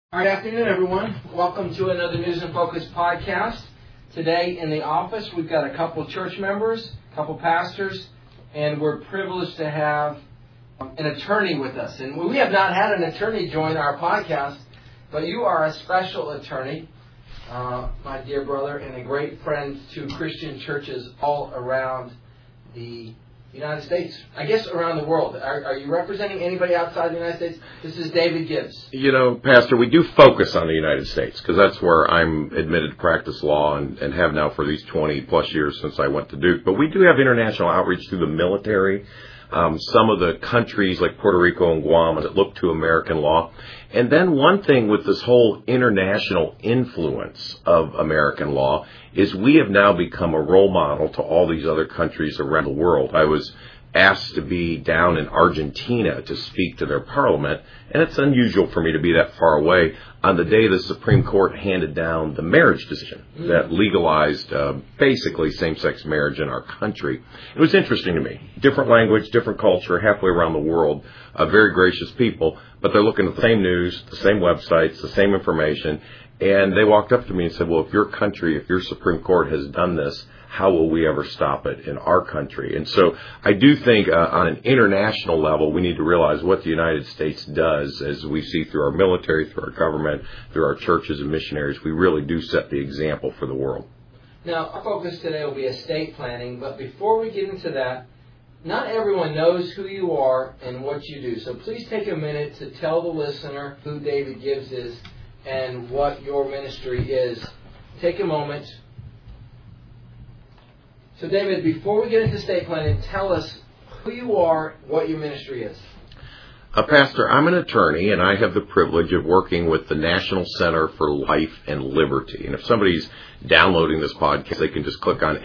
All right, afternoon, everyone. Welcome to another News and Focus podcast. Today in the office, we've got a couple church members, a couple pastors, and we're privileged to have an attorney with us. And we have not had an attorney join our podcast, but you are a special attorney, my dear brother, and a great friend to Christian churches all around the United States, I guess around the world. Are you representing anybody outside the United States? This is David Gibbs. You know, Pastor, we do focus on the United States because that's where I'm admitted to practice law and have now for these 20 plus years since I went to Duke. But we do have international outreach through the military. Some of the countries like Puerto Rico and Guam that look to American law. And then one thing with this whole international influence of American law is we have now become a role model to all these other countries around the world. I was asked to be down in Argentina to speak to their parliament, and it's unusual for me to be that far away on the day the Supreme Court handed down the marriage decision that legalized basically same-sex marriage in our country. It was interesting to me. Different language, different culture, halfway around the world, very gracious people, but they're looking at the same news, the same websites, the same information, and they walked up to me and said, well, if your country, if your Supreme Court has done this, how will we ever stop it in our country? And so I do think on an international level, we need to realize what the United States does, as we see through our military, through our government, through our churches and missionaries. We really do set the example for the world. Now, our focus today will be estate planning, but before we get into that, not everyone knows who you are and what you do. So please take a minute to tell the listener who David Gibbs is and what your ministry is. Take a moment. So, David, before we get into estate planning, tell us who you are, what your ministry is. Pastor, I'm an attorney, and I have the privilege of working with the National Center for Life and Liberty. And if somebody's downloading this podcast, they can just click on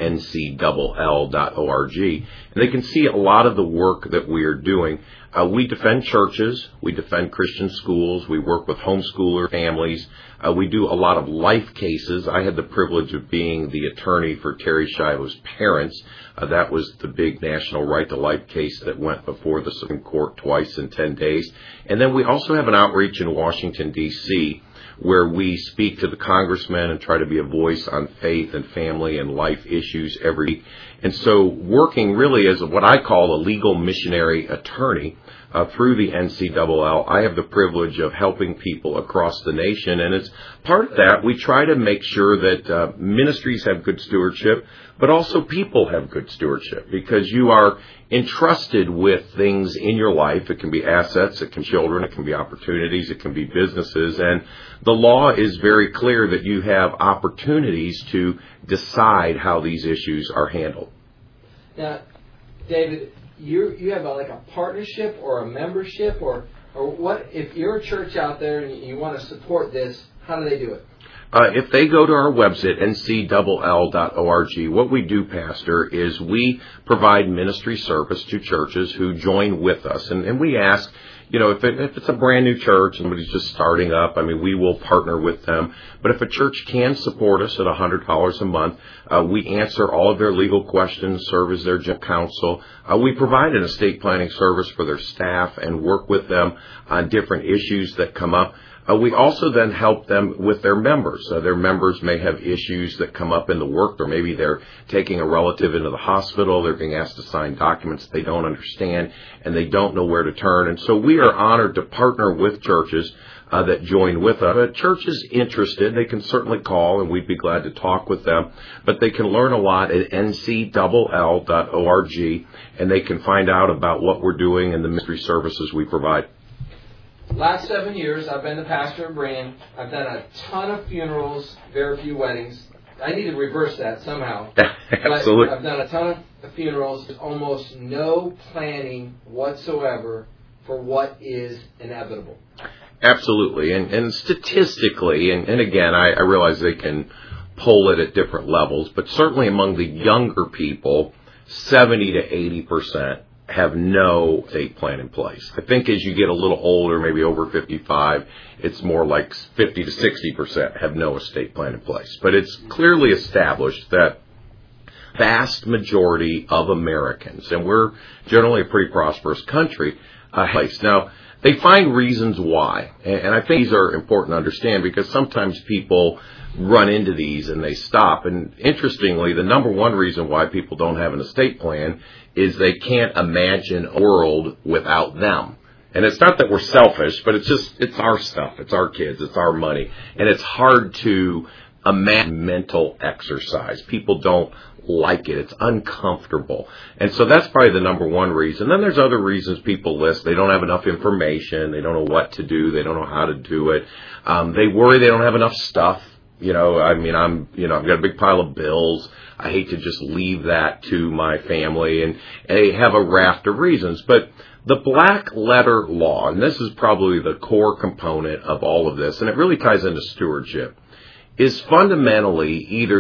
ncll.org, and they can see a lot of the work that we are doing. We defend churches. We defend Christian schools. We work with homeschooler families. We do a lot of life cases. I had the privilege of being the attorney for Terry Shiloh's parents. That was the big national right to life case that went before the Supreme Court twice in 10 days. And then we also have an outreach in Washington, D.C., where we speak to the congressmen and try to be a voice on faith and family and life issues every week. And so working really as what I call a legal missionary attorney through the NCLL, I have the privilege of helping people across the nation. And as part of that, we try to make sure that ministries have good stewardship, but also people have good stewardship, because you are entrusted with things in your life. It can be assets, it can be children, it can be opportunities, it can be businesses. And the law is very clear that you have opportunities to decide how these issues are handled. Now, David, you have like a partnership or a membership or what? If you're a church out there and you want to support this, how do they do it? If they go to our website, ncll.org, what we do, Pastor, is we provide ministry service to churches who join with us. And we ask, you know, if it's a brand new church, somebody's just starting up, I mean, we will partner with them. But if a church can support us at $100 a month, we answer all of their legal questions, serve as their general counsel. We provide an estate planning service for their staff and work with them on different issues that come up. We also then help them with their members. Their members may have issues that come up in the work, or maybe they're taking a relative into the hospital. They're being asked to sign documents they don't understand, and they don't know where to turn. And so we are honored to partner with churches that join with us. If a church is interested, they can certainly call, and we'd be glad to talk with them. But they can learn a lot at ncll.org, and they can find out about what we're doing and the ministry services we provide. Last 7 years, I've been the pastor of Brand. I've done a ton of funerals, very few weddings. I need to reverse that somehow. Absolutely. But I've done a ton of funerals, almost no planning whatsoever for what is inevitable. Absolutely. And statistically, and again, I realize they can pull it at different levels, but certainly among the younger people, 70 to 80% have no estate plan in place. I think as you get a little older, maybe over 55, it's more like 50 to 60% have no estate plan in place. But it's clearly established that vast majority of Americans, and we're generally a pretty prosperous country, place. Now, they find reasons why. And I think these are important to understand because sometimes people run into these and they stop. And interestingly, the number one reason why people don't have an estate plan is they can't imagine a world without them. And it's not that we're selfish, but it's our stuff. It's our kids. It's our money. And it's hard to imagine mental exercise. People don't like it. It's uncomfortable. And so that's probably the number one reason. Then there's other reasons people list. They don't have enough information. They don't know what to do. They don't know how to do it. They worry they don't have enough stuff. I've got a big pile of bills. I hate to just leave that to my family. And they have a raft of reasons. But the black letter law, and this is probably the core component of all of this, and it really ties into stewardship, is fundamentally either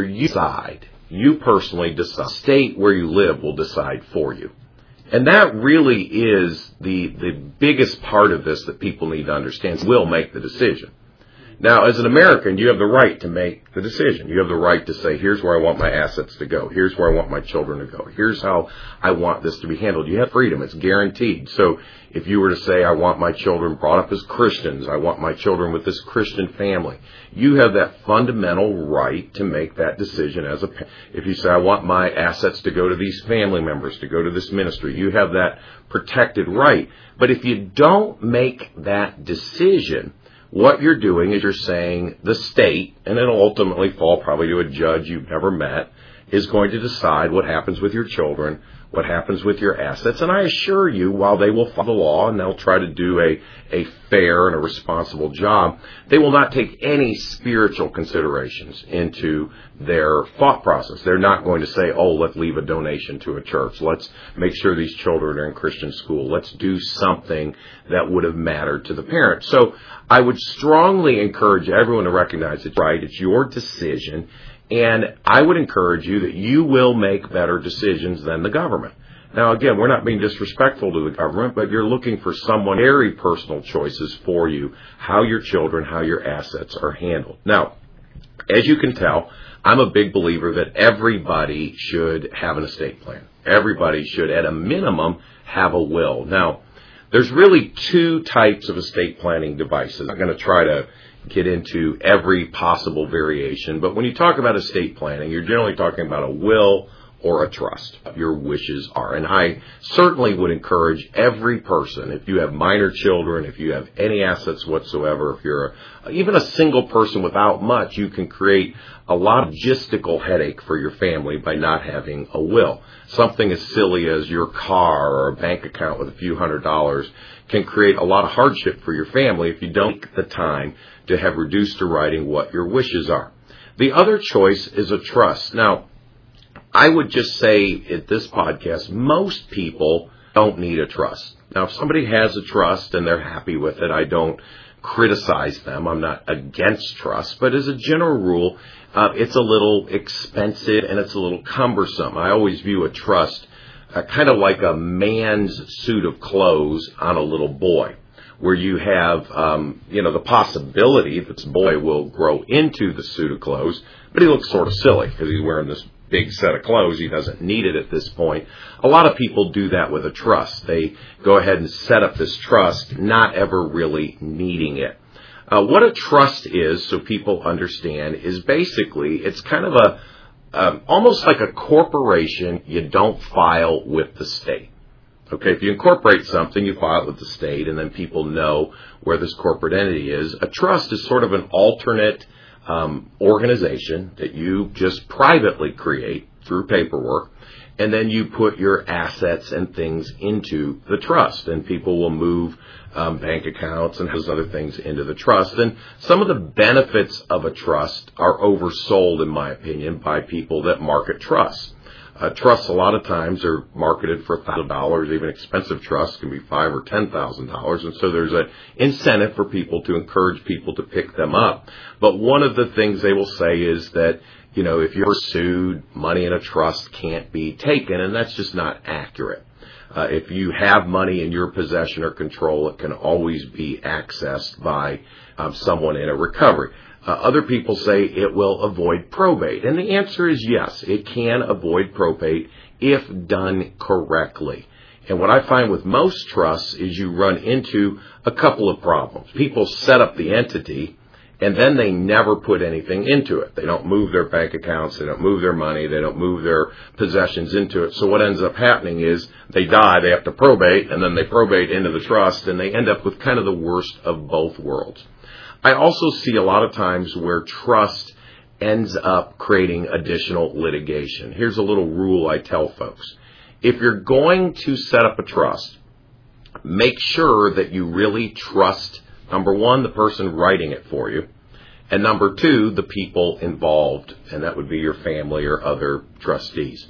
you personally decide, the state where you live will decide for you. And that really is the biggest part of this that people need to understand. Will make the decision. Now, as an American, you have the right to make the decision. You have the right to say, here's where I want my assets to go. Here's where I want my children to go. Here's how I want this to be handled. You have freedom. It's guaranteed. So if you were to say, I want my children brought up as Christians, I want my children with this Christian family, you have that fundamental right to make that decision as a parent. If you say, I want my assets to go to these family members, to go to this ministry, you have that protected right. But if you don't make that decision, what you're doing is you're saying the state, and it'll ultimately fall probably to a judge you've never met, is going to decide what happens with your children, what happens with your assets. And I assure you, while they will follow the law and they'll try to do a fair and a responsible job, they will not take any spiritual considerations into their thought process. They're not going to say, oh, let's leave a donation to a church. Let's make sure these children are in Christian school. Let's do something that would have mattered to the parents. So I would strongly encourage everyone to recognize it's right. It's your decision. And I would encourage you that you will make better decisions than the government. Now, again, we're not being disrespectful to the government, but you're looking for someone very personal choices for you, how your children, how your assets are handled. Now, as you can tell, I'm a big believer that everybody should have an estate plan. Everybody should, at a minimum, have a will. Now, there's really two types of estate planning devices. I'm going to try to get into every possible variation, but when you talk about estate planning, you're generally talking about a will or a trust. Your wishes are. And I certainly would encourage every person, if you have minor children, if you have any assets whatsoever, if you're even a single person without much, you can create a lot of logistical headache for your family by not having a will. Something as silly as your car or a bank account with a few $100s can create a lot of hardship for your family if you don't take the time to have reduced to writing what your wishes are. The other choice is a trust. Now, I would just say at this podcast, most people don't need a trust. Now, if somebody has a trust and they're happy with it, I don't criticize them. I'm not against trust, but as a general rule, it's a little expensive and it's a little cumbersome. I always view a trust kind of like a man's suit of clothes on a little boy, where you have, the possibility that this boy will grow into the suit of clothes, but he looks sort of silly because he's wearing this big set of clothes. He doesn't need it at this point. A lot of people do that with a trust. They go ahead and set up this trust, not ever really needing it. What a trust is, so people understand, is basically, it's kind of almost like a corporation you don't file with the state. Okay, if you incorporate something, you file it with the state, and then people know where this corporate entity is. A trust is sort of an alternate organization that you just privately create through paperwork, and then you put your assets and things into the trust, and people will move bank accounts and those other things into the trust. And some of the benefits of a trust are oversold, in my opinion, by people that market trusts. Trusts a lot of times are marketed for $1,000. Even expensive trusts can be $5,000 or $10,000. And so there's an incentive for people to encourage people to pick them up. But one of the things they will say is that, if you're sued, money in a trust can't be taken. And that's just not accurate. If you have money in your possession or control, it can always be accessed by someone in a recovery. Other people say it will avoid probate. And the answer is yes, it can avoid probate if done correctly. And what I find with most trusts is you run into a couple of problems. People set up the entity, and then they never put anything into it. They don't move their bank accounts. They don't move their money. They don't move their possessions into it. So what ends up happening is they die. They have to probate, and then they probate into the trust, and they end up with kind of the worst of both worlds. I also see a lot of times where trust ends up creating additional litigation. Here's a little rule I tell folks. If you're going to set up a trust, make sure that you really trust, number one, the person writing it for you, and number two, the people involved, and that would be your family or other trustees.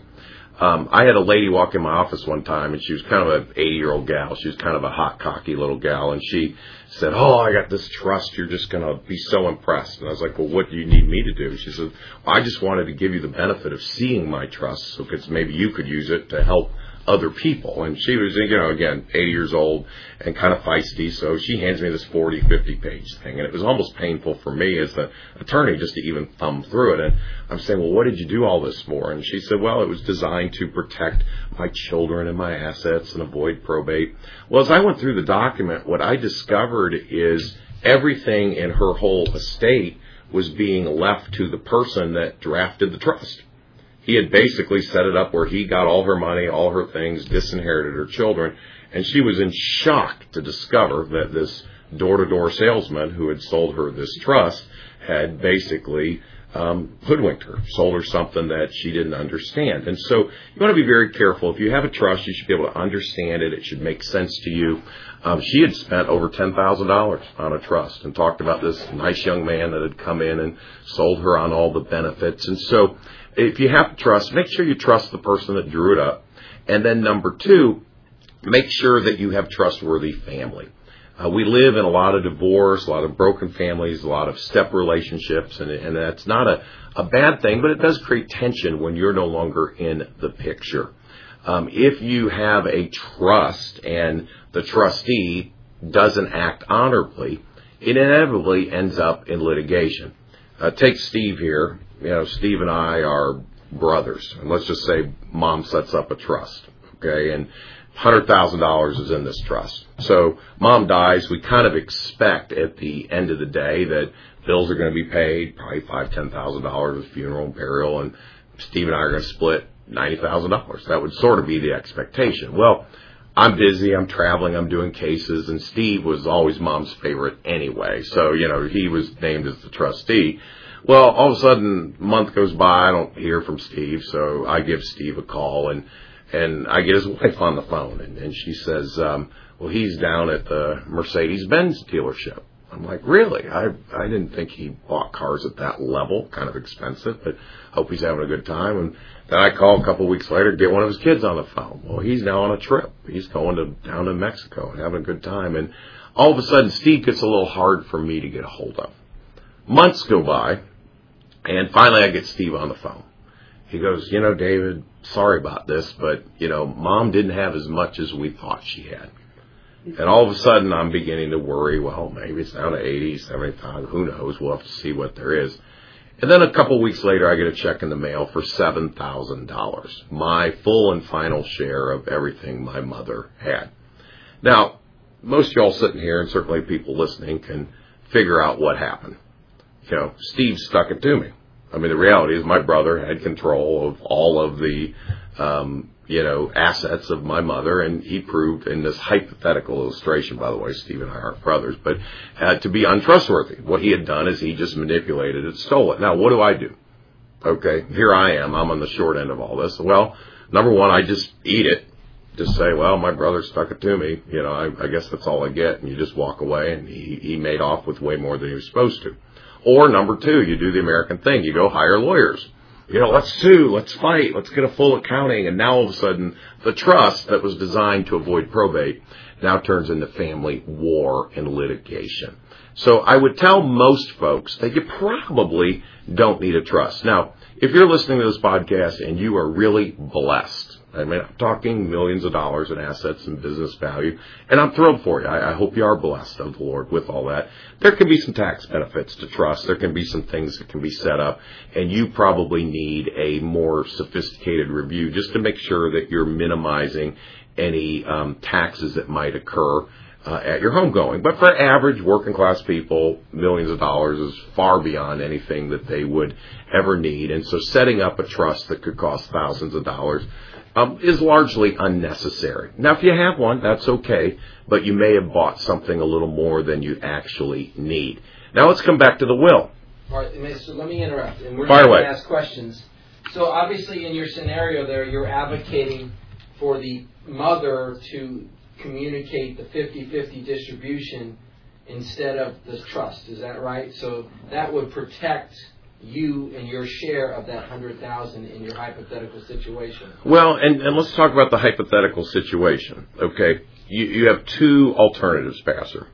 I had a lady walk in my office one time, and she was kind of an 80-year-old gal. She was kind of a hot, cocky little gal, and she said, "Oh, I got this trust. You're just going to be so impressed." And I was like, "Well, what do you need me to do?" She said, "I just wanted to give you the benefit of seeing my trust, so because maybe you could use it to help other people." And she was, again, 80 years old and kind of feisty, so she hands me this 40, 50-page thing, and it was almost painful for me as the attorney just to even thumb through it. And I'm saying, "Well, what did you do all this for?" And she said, "Well, it was designed to protect my children and my assets and avoid probate." Well, as I went through the document, what I discovered is everything in her whole estate was being left to the person that drafted the trust. He had basically set it up where he got all her money, all her things, disinherited her children, and she was in shock to discover that this door-to-door salesman who had sold her this trust had basically hoodwinked her, sold her something that she didn't understand. And so you want to be very careful. If you have a trust, you should be able to understand it. It should make sense to you. She had spent over $10,000 on a trust and talked about this nice young man that had come in and sold her on all the benefits. And so if you have a trust, make sure you trust the person that drew it up. And then number two, make sure that you have trustworthy family. We live in a lot of divorce, a lot of broken families, a lot of step relationships, and that's not a bad thing, but it does create tension when you're no longer in the picture. If you have a trust and the trustee doesn't act honorably, it inevitably ends up in litigation. Take Steve here. Steve and I are brothers, and let's just say Mom sets up a trust, okay, and $100,000 is in this trust. So Mom dies. We kind of expect at the end of the day that bills are going to be paid, probably $5,000, $10,000 with funeral and burial, and Steve and I are going to split $90,000. That would sort of be the expectation. Well, I'm busy, I'm traveling, I'm doing cases, and Steve was always Mom's favorite anyway. So, he was named as the trustee. Well, all of a sudden, a month goes by, I don't hear from Steve, so I give Steve a call, and I get his wife on the phone, and she says, well, he's down at the Mercedes-Benz dealership. I'm like, really? I didn't think he bought cars at that level, kind of expensive, but hope he's having a good time. And then I call a couple of weeks later to get one of his kids on the phone. Well, he's now on a trip. He's going down to Mexico and having a good time. And all of a sudden, Steve gets a little hard for me to get a hold of. Months go by, and finally I get Steve on the phone. He goes, David, sorry about this, but, Mom didn't have as much as we thought she had. And all of a sudden, I'm beginning to worry, well, maybe it's down to 80, 75, who knows? We'll have to see what there is. And then a couple of weeks later, I get a check in the mail for $7,000, my full and final share of everything my mother had. Now, most of y'all sitting here, and certainly people listening, can figure out what happened. Steve stuck it to me. I mean, the reality is my brother had control of all of the assets of my mother, and he proved in this hypothetical illustration, by the way, Steve and I aren't brothers, but to be untrustworthy. What he had done is he just manipulated it, stole it. Now, what do I do? Okay, here I am. I'm on the short end of all this. Well, number one, I just eat it. Just say, well, my brother stuck it to me. I guess that's all I get, and you just walk away, and he made off with way more than he was supposed to. Or number two, you do the American thing. You go hire lawyers. Let's sue, let's fight, let's get a full accounting. And now all of a sudden, the trust that was designed to avoid probate now turns into family war and litigation. So I would tell most folks that you probably don't need a trust. Now, if you're listening to this podcast and you are really blessed, I'm talking millions of dollars in assets and business value, and I'm thrilled for you. I hope you are blessed of the Lord with all that. There can be some tax benefits to trust. There can be some things that can be set up, and you probably need a more sophisticated review just to make sure that you're minimizing any taxes that might occur at your homegoing. But for average working class people, millions of dollars is far beyond anything that they would ever need. And so setting up a trust that could cost thousands of dollars is largely unnecessary. Now, if you have one, that's okay, but you may have bought something a little more than you actually need. Now, let's come back to the will. All right, so let me interrupt, and we're Fire going to away. ask questions. So obviously in your scenario there, you're advocating for the mother to communicate the 50-50 distribution instead of the trust. Is that right? So that would protect you and your share of that $100,000 in your hypothetical situation. Well, and let's talk about the hypothetical situation, okay? You have two alternatives, Pastor.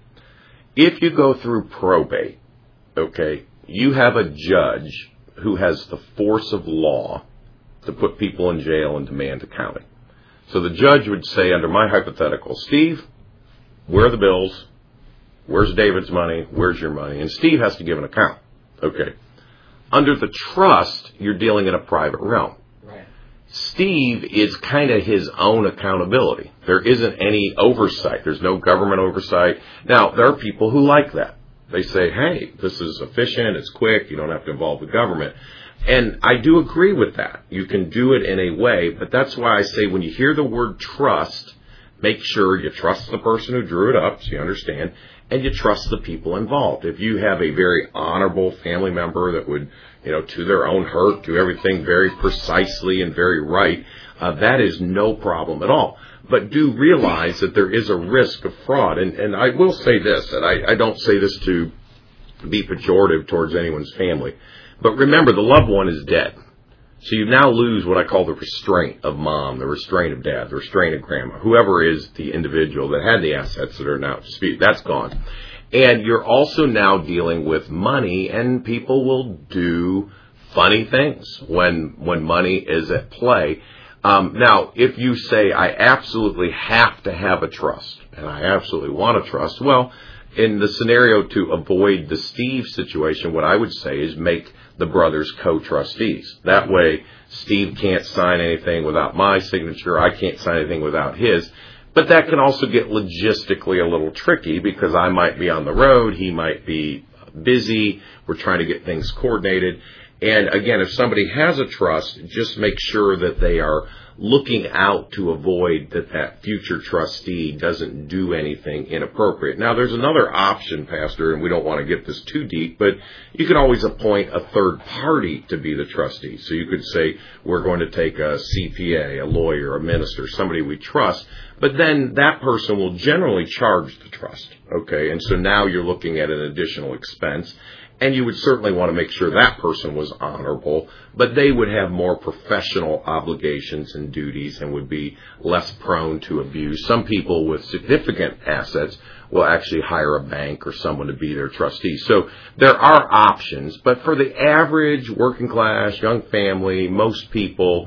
If you go through probate, okay, you have a judge who has the force of law to put people in jail and demand accounting. So the judge would say, under my hypothetical, Steve, where are the bills? Where's David's money? Where's your money? And Steve has to give an account. Okay. Under the trust, you're dealing in a private realm. Right. Steve is kind of his own accountability. There isn't any oversight. There's no government oversight. Now, there are people who like that. They say, hey, this is efficient, it's quick, you don't have to involve the government. And I do agree with that. You can do it in a way, but that's why I say when you hear the word trust, make sure you trust the person who drew it up, so you understand, and you trust the people involved. If you have a very honorable family member that would, to their own hurt, do everything very precisely and very right, that is no problem at all. But do realize that there is a risk of fraud. And I will say this, and I don't say this to be pejorative towards anyone's family, but remember, the loved one is dead. So you now lose what I call the restraint of mom, the restraint of dad, the restraint of grandma, whoever is the individual that had the assets that are now disputed. That's gone. And you're also now dealing with money, and people will do funny things when money is at play. Now, if you say, I absolutely have to have a trust, and I absolutely want a trust, well, in the scenario to avoid the Steve situation, what I would say is make the brothers co-trustees. That way, Steve can't sign anything without my signature. I can't sign anything without his. But that can also get logistically a little tricky because I might be on the road. He might be busy. We're trying to get things coordinated. And again, if somebody has a trust, just make sure that they are looking out to avoid that future trustee doesn't do anything inappropriate. Now, there's another option, Pastor, and we don't want to get this too deep, but you can always appoint a third party to be the trustee. So you could say, we're going to take a CPA, a lawyer, a minister, somebody we trust, but then that person will generally charge the trust, okay? And so now you're looking at an additional expense. And you would certainly want to make sure that person was honorable, but they would have more professional obligations and duties and would be less prone to abuse. Some people with significant assets will actually hire a bank or someone to be their trustee. So there are options, but for the average working class, young family, most people,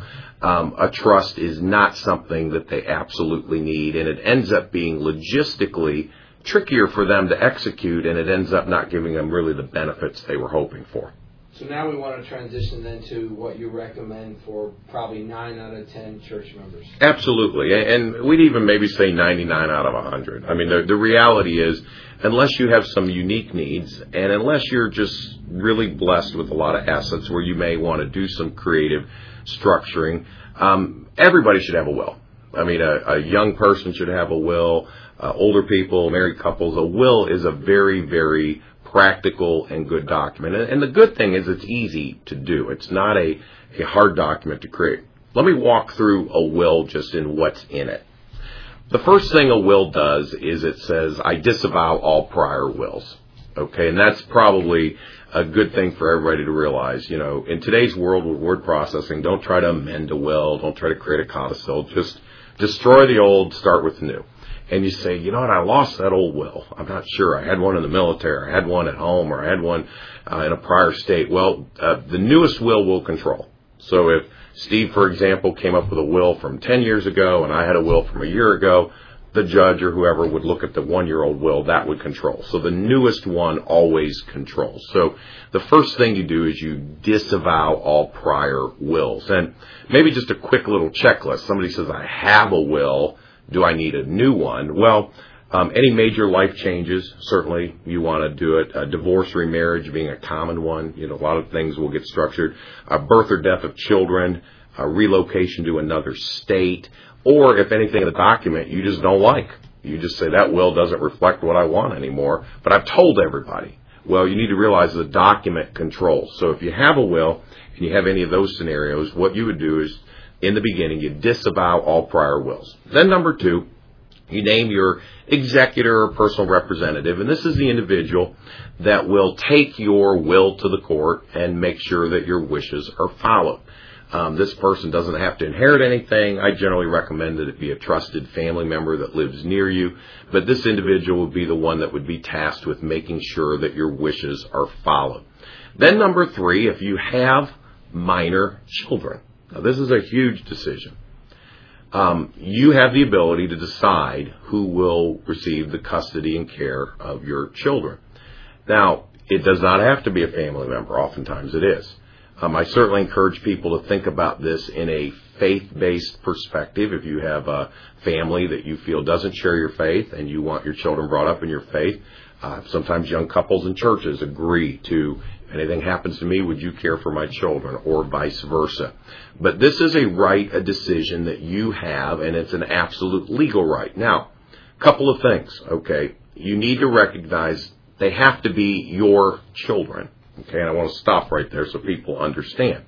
a trust is not something that they absolutely need, and it ends up being logistically trickier for them to execute, and it ends up not giving them really the benefits they were hoping for. So now we want to transition then to what you recommend for probably 9 out of 10 church members. Absolutely. And we'd even maybe say 99 out of 100. I mean, the reality is, unless you have some unique needs, and unless you're just really blessed with a lot of assets where you may want to do some creative structuring, everybody should have a will. I mean, a young person should have a will. Older people, married couples, a will is a very, very practical and good document. And the good thing is it's easy to do. It's not a hard document to create. Let me walk through a will just in what's in it. The first thing a will does is it says, I disavow all prior wills. Okay, and that's probably a good thing for everybody to realize. You know, in today's world with word processing, don't try to amend a will. Don't try to create a codicil. Just destroy the old, start with the new. And you say, you know what, I lost that old will. I'm not sure. I had one in the military. I had one at home, or I had one in a prior state. Well, the newest will control. So if Steve, for example, came up with a will from 10 years ago and I had a will from a year ago, the judge or whoever would look at the 1-year-old will, that would control. So the newest one always controls. So the first thing you do is you disavow all prior wills. And maybe just a quick little checklist. Somebody says, I have a will. Do I need a new one? Well, any major life changes, certainly you want to do it. Divorce, remarriage being a common one. A lot of things will get structured. Birth or death of children, relocation to another state, or if anything in the document you just don't like. You just say, that will doesn't reflect what I want anymore, but I've told everybody. Well, you need to realize the document controls. So if you have a will and you have any of those scenarios, what you would do is, in the beginning, you disavow all prior wills. Then number 2, you name your executor or personal representative, and this is the individual that will take your will to the court and make sure that your wishes are followed. This person doesn't have to inherit anything. I generally recommend that it be a trusted family member that lives near you, but this individual would be the one that would be tasked with making sure that your wishes are followed. Then number 3, if you have minor children. Now, this is a huge decision. You have the ability to decide who will receive the custody and care of your children. Now, it does not have to be a family member. Oftentimes it is. I certainly encourage people to think about this in a faith-based perspective. If you have a family that you feel doesn't share your faith and you want your children brought up in your faith, sometimes young couples in churches agree to, if anything happens to me, would you care for my children, or vice versa. But this is a decision that you have, and it's an absolute legal right. Now, a couple of things, okay? You need to recognize they have to be your children. Okay, and I want to stop right there so people understand.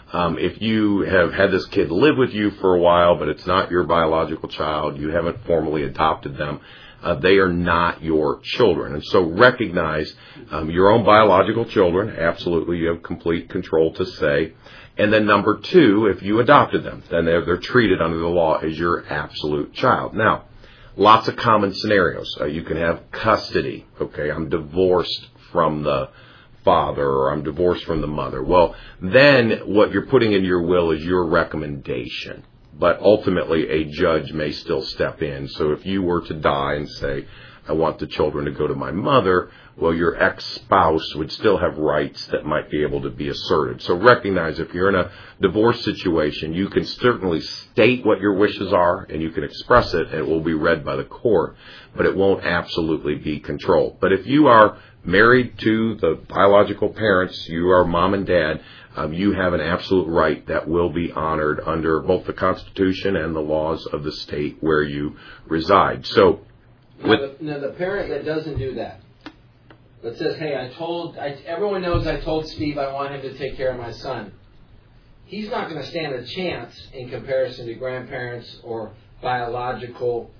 If you have had this kid live with you for a while, but it's not your biological child, you haven't formally adopted them, they are not your children. And so recognize your own biological children. Absolutely, you have complete control to say. And then number 2, if you adopted them, then they're treated under the law as your absolute child. Now, lots of common scenarios. You can have custody. Okay, I'm divorced from the father, or I'm divorced from the mother. Well, then what you're putting in your will is your recommendation. But ultimately, a judge may still step in. So if you were to die and say, I want the children to go to my mother, well, your ex-spouse would still have rights that might be able to be asserted. So recognize if you're in a divorce situation, you can certainly state what your wishes are, and you can express it, and it will be read by the court, but it won't absolutely be controlled. But if you are married to the biological parents, you are mom and dad, you have an absolute right that will be honored under both the Constitution and the laws of the state where you reside. So, now the parent that doesn't do that says, hey, everyone knows I told Steve I want him to take care of my son. He's not going to stand a chance in comparison to grandparents or biological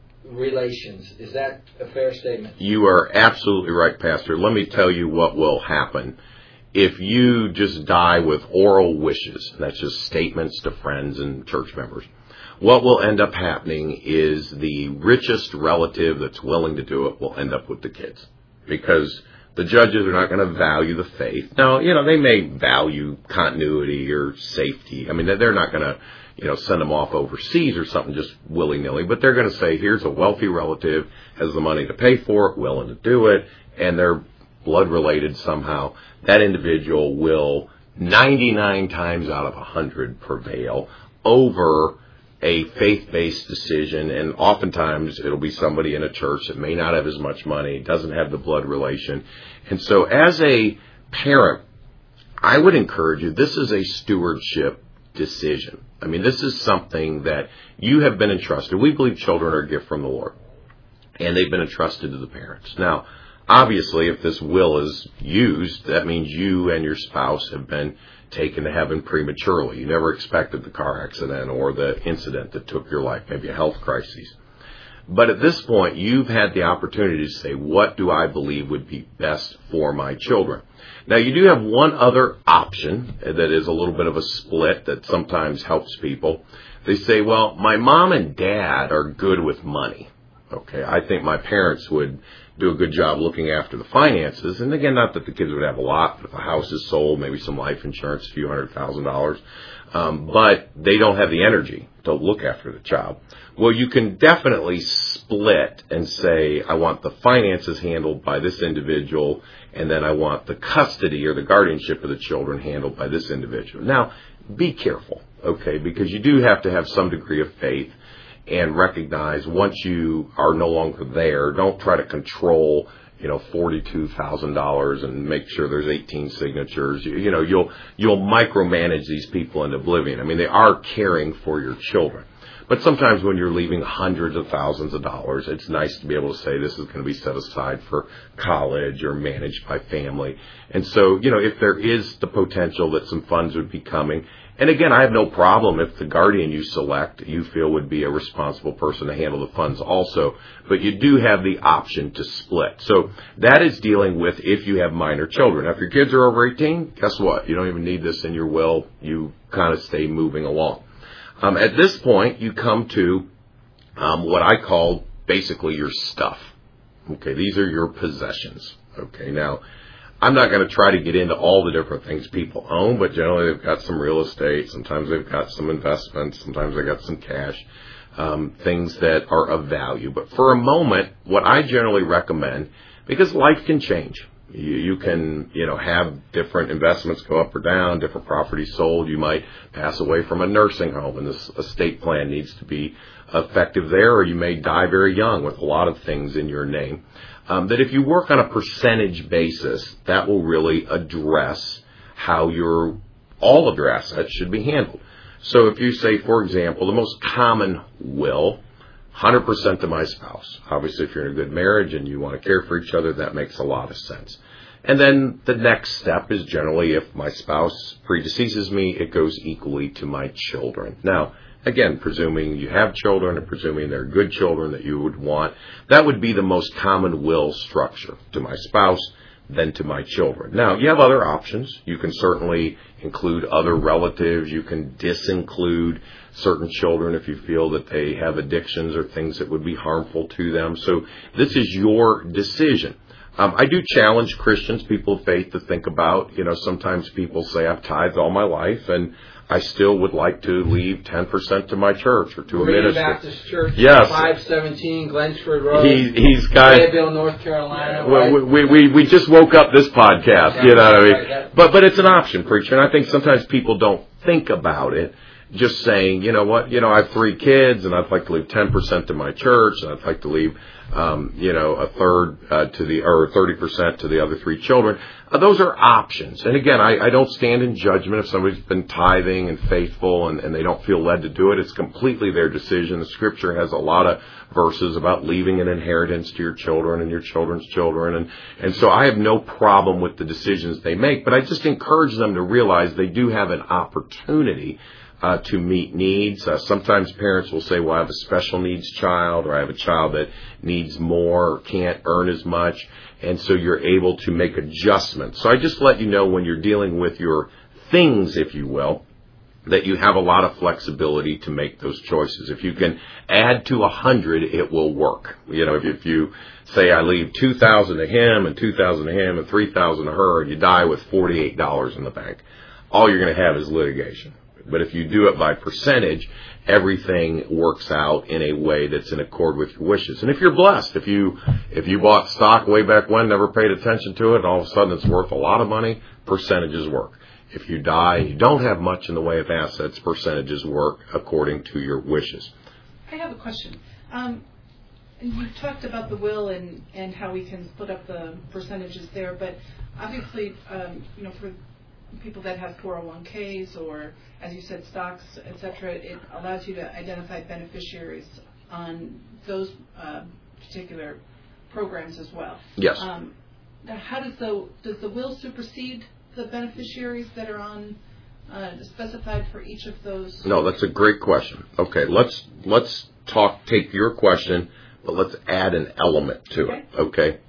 relations. Is that a fair statement? You are absolutely right, Pastor. Let me tell you what will happen. If you just die with oral wishes, that's just statements to friends and church members, what will end up happening is the richest relative that's willing to do it will end up with the kids, because the judges are not going to value the faith. Now, they may value continuity or safety. I mean, they're not going to, send them off overseas or something just willy-nilly, but they're going to say, here's a wealthy relative, has the money to pay for it, willing to do it, and they're blood-related somehow. That individual will 99 times out of 100 prevail over a faith-based decision, and oftentimes it'll be somebody in a church that may not have as much money, doesn't have the blood relation. And so as a parent, I would encourage you, this is a stewardship decision. I mean, this is something that you have been entrusted. We believe children are a gift from the Lord, and they've been entrusted to the parents. Now, obviously, if this will is used, that means you and your spouse have been taken to heaven prematurely. You never expected the car accident or the incident that took your life, maybe a health crisis. But at this point, you've had the opportunity to say, what do I believe would be best for my children? Now, you do have one other option that is a little bit of a split that sometimes helps people. They say, well, my mom and dad are good with money. Okay, I think my parents would do a good job looking after the finances. And again, not that the kids would have a lot, but if a house is sold, maybe some life insurance, a few $100,000. But they don't have the energy to look after the child. Well, you can definitely split and say, I want the finances handled by this individual, and then I want the custody or the guardianship of the children handled by this individual. Now, be careful, okay, because you do have to have some degree of faith. and recognize once you are no longer there, don't try to control, $42,000 and make sure there's 18 signatures. You'll micromanage these people into oblivion. I mean, they are caring for your children. But sometimes when you're leaving hundreds of thousands of dollars, it's nice to be able to say this is going to be set aside for college or managed by family. And so, if there is the potential that some funds would be coming, and again, I have no problem if the guardian you select you feel would be a responsible person to handle the funds also, but you do have the option to split. So that is dealing with if you have minor children. Now, if your kids are over 18, guess what? You don't even need this in your will. You kind of stay moving along. At this point, you come to what I call basically your stuff. Okay, these are your possessions. Okay, now, I'm not going to try to get into all the different things people own, but generally they've got some real estate. Sometimes they've got some investments. Sometimes they've got some cash, things that are of value. But for a moment, what I generally recommend, because life can change. You can, have different investments go up or down, different properties sold. You might pass away from a nursing home, and this estate plan needs to be effective there, or you may die very young with a lot of things in your name. That if you work on a percentage basis, that will really address how all of your assets should be handled. So if you say, for example, the most common will, 100% to my spouse. Obviously, if you're in a good marriage and you want to care for each other, that makes a lot of sense. And then the next step is generally if my spouse predeceases me, it goes equally to my children. Now, again, presuming you have children and presuming they're good children that you would want, that would be the most common will structure, to my spouse, then to my children. Now, you have other options. You can certainly include other relatives. You can disinclude certain children if you feel that they have addictions or things that would be harmful to them. So this is your decision. I do challenge Christians, people of faith, to think about, sometimes people say, I've tithed all my life and I still would like to leave 10% to my church or to a ministry. Baptist Church, yes. 517 Glenchford Road, he's got Fayetteville, North Carolina. We just woke up this podcast, Right. But it's an option, preacher, and I think sometimes people don't think about it. Just saying, you know what, I have 3 kids and I'd like to leave 10% to my church and I'd like to leave, a third or 30% to the other 3 children. Those are options. And again, I don't stand in judgment if somebody's been tithing and faithful and they don't feel led to do it. It's completely their decision. The scripture has a lot of verses about leaving an inheritance to your children and your children's children. And so I have no problem with the decisions they make, but I just encourage them to realize they do have an opportunity to meet needs. Sometimes parents will say, well, I have a special needs child, or I have a child that needs more or can't earn as much. And so you're able to make adjustments. So I just let you know when you're dealing with your things, if you will, that you have a lot of flexibility to make those choices. If you can add to 100, it will work. If you say I leave $2,000 to him and $2,000 to him and $3,000 to her, and you die with $48 in the bank, all you're going to have is litigation. But if you do it by percentage, everything works out in a way that's in accord with your wishes. And if you're blessed, if you bought stock way back when, never paid attention to it, and all of a sudden it's worth a lot of money, percentages work. If you die and you don't have much in the way of assets, percentages work according to your wishes. I have a question. You talked about the will and how we can split up the percentages there, but obviously, for people that have 401ks or, as you said, stocks, etc., it allows you to identify beneficiaries on those particular programs as well. Yes. How does the will supersede the beneficiaries that are on specified for each of those? No, that's a great question. Okay, let's take your question, but let's add an element to it. Okay.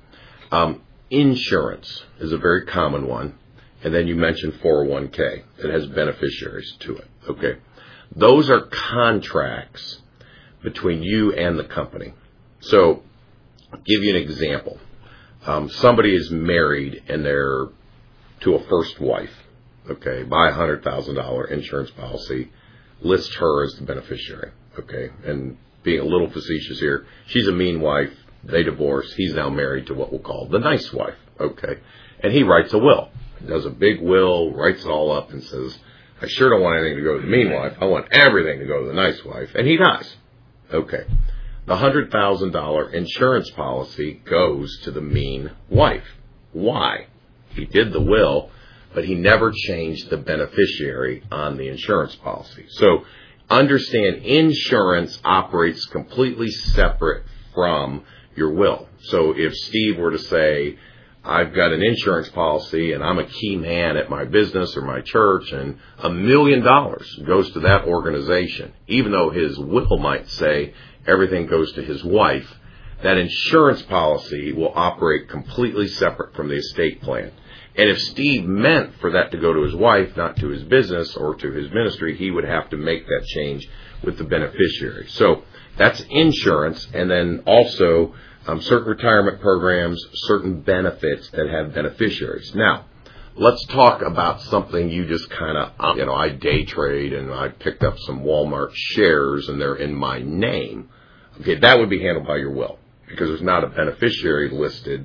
Insurance is a very common one. And then you mentioned 401k that has beneficiaries to it. Okay. Those are contracts between you and the company. So I'll give you an example. Somebody is married and they're to a first wife. Okay. Buy a $100,000 insurance policy. List her as the beneficiary. Okay. And being a little facetious here, she's a mean wife. They divorce. He's now married to what we'll call the nice wife. Okay. And he writes a will. Does a big will, writes it all up and says, I sure don't want anything to go to the mean wife. I want everything to go to the nice wife. And he does. Okay. The $100,000 insurance policy goes to the mean wife. Why? He did the will, but he never changed the beneficiary on the insurance policy. So understand, insurance operates completely separate from your will. So if Steve were to say, I've got an insurance policy and I'm a key man at my business or my church, and $1 million goes to that organization, even though his will might say everything goes to his wife, that insurance policy will operate completely separate from the estate plan. And if Steve meant for that to go to his wife, not to his business or to his ministry, he would have to make that change with the beneficiary. So that's insurance, and then also certain retirement programs, certain benefits that have beneficiaries. Now, let's talk about something you just kind of, I day trade and I picked up some Walmart shares and they're in my name. Okay, that would be handled by your will because there's not a beneficiary listed.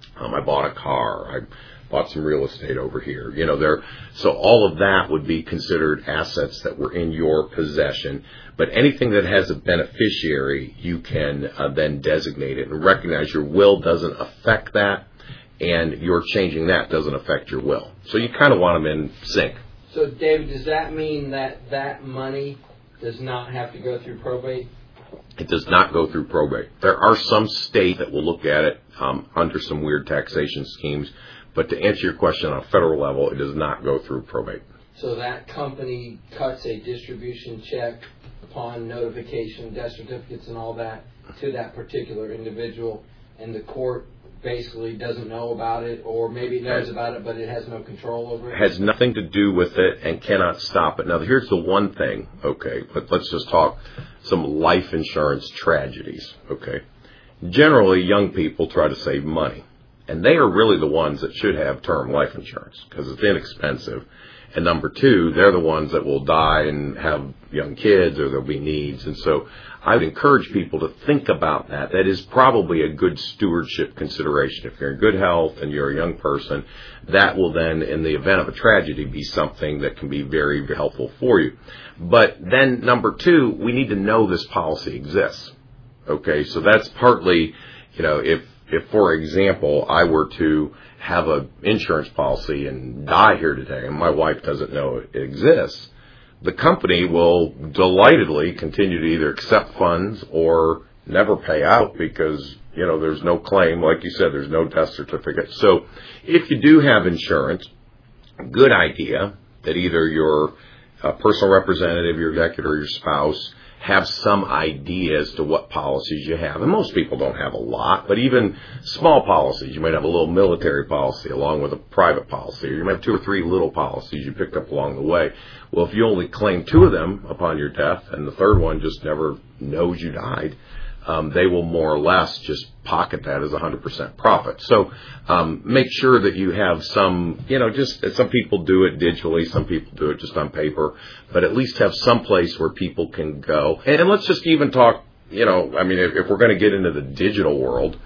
I bought a car. I bought some real estate over here. So all of that would be considered assets that were in your possession. But anything that has a beneficiary, you can then designate it and recognize your will doesn't affect that, and your changing that doesn't affect your will. So you kind of want them in sync. So, David, does that mean that that money does not have to go through probate? It does not go through probate. There are some states that will look at it under some weird taxation schemes. But to answer your question on a federal level, it does not go through probate. So that company cuts a distribution check upon notification, death certificates and all that, to that particular individual, and the court basically doesn't know about it, or maybe knows about it, but it has no control over it? It has nothing to do with it and cannot stop it. Now, here's the one thing, okay, but let's just talk some life insurance tragedies, okay? Generally, young people try to save money. And they are really the ones that should have term life insurance because it's inexpensive. And number two, they're the ones that will die and have young kids or there'll be needs. And so I would encourage people to think about that. That is probably a good stewardship consideration. If you're in good health and you're a young person, that will then, in the event of a tragedy, be something that can be very, very helpful for you. But then number two, we need to know this policy exists. Okay, so that's partly, if, for example, I were to have an insurance policy and die here today and my wife doesn't know it exists, the company will delightedly continue to either accept funds or never pay out because, there's no claim. Like you said, there's no death certificate. So if you do have insurance, good idea that either your personal representative, your executor, or your spouse have some idea as to what policies you have. And most people don't have a lot, but even small policies. You might have a little military policy along with a private policy, or you might have 2 or 3 little policies you picked up along the way. Well, if you only claim 2 of them upon your death and the third one just never knows you died, they will more or less just pocket that as 100% profit. So make sure that you have some, just some people do it digitally, some people do it just on paper, but at least have some place where people can go. And let's just even talk, if we're going to get into the digital world,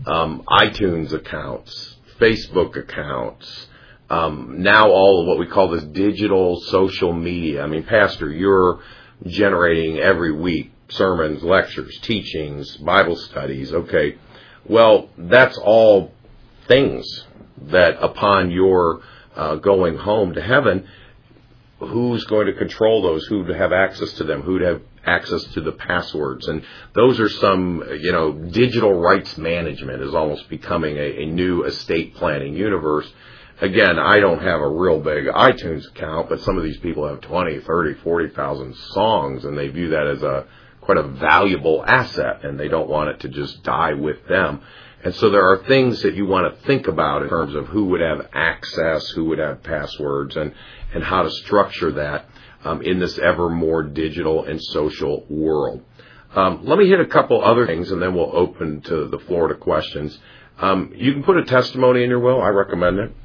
iTunes accounts, Facebook accounts, now all of what we call this digital social media. Pastor, you're generating every week sermons, lectures, teachings, Bible studies. Okay, well, that's all things that upon your going home to heaven, who's going to control those, who to have access to them, who to have access to the passwords. And those are some, digital rights management is almost becoming a new estate planning universe. Again, I don't have a real big iTunes account, but some of these people have 20, 30, 40,000 songs, and they view that as quite a valuable asset, and they don't want it to just die with them. And so there are things that you want to think about in terms of who would have access, who would have passwords, and how to structure that in this ever more digital and social world. Let me hit a couple other things, and then we'll open to the floor to questions. You can put a testimony in your will. I recommend it.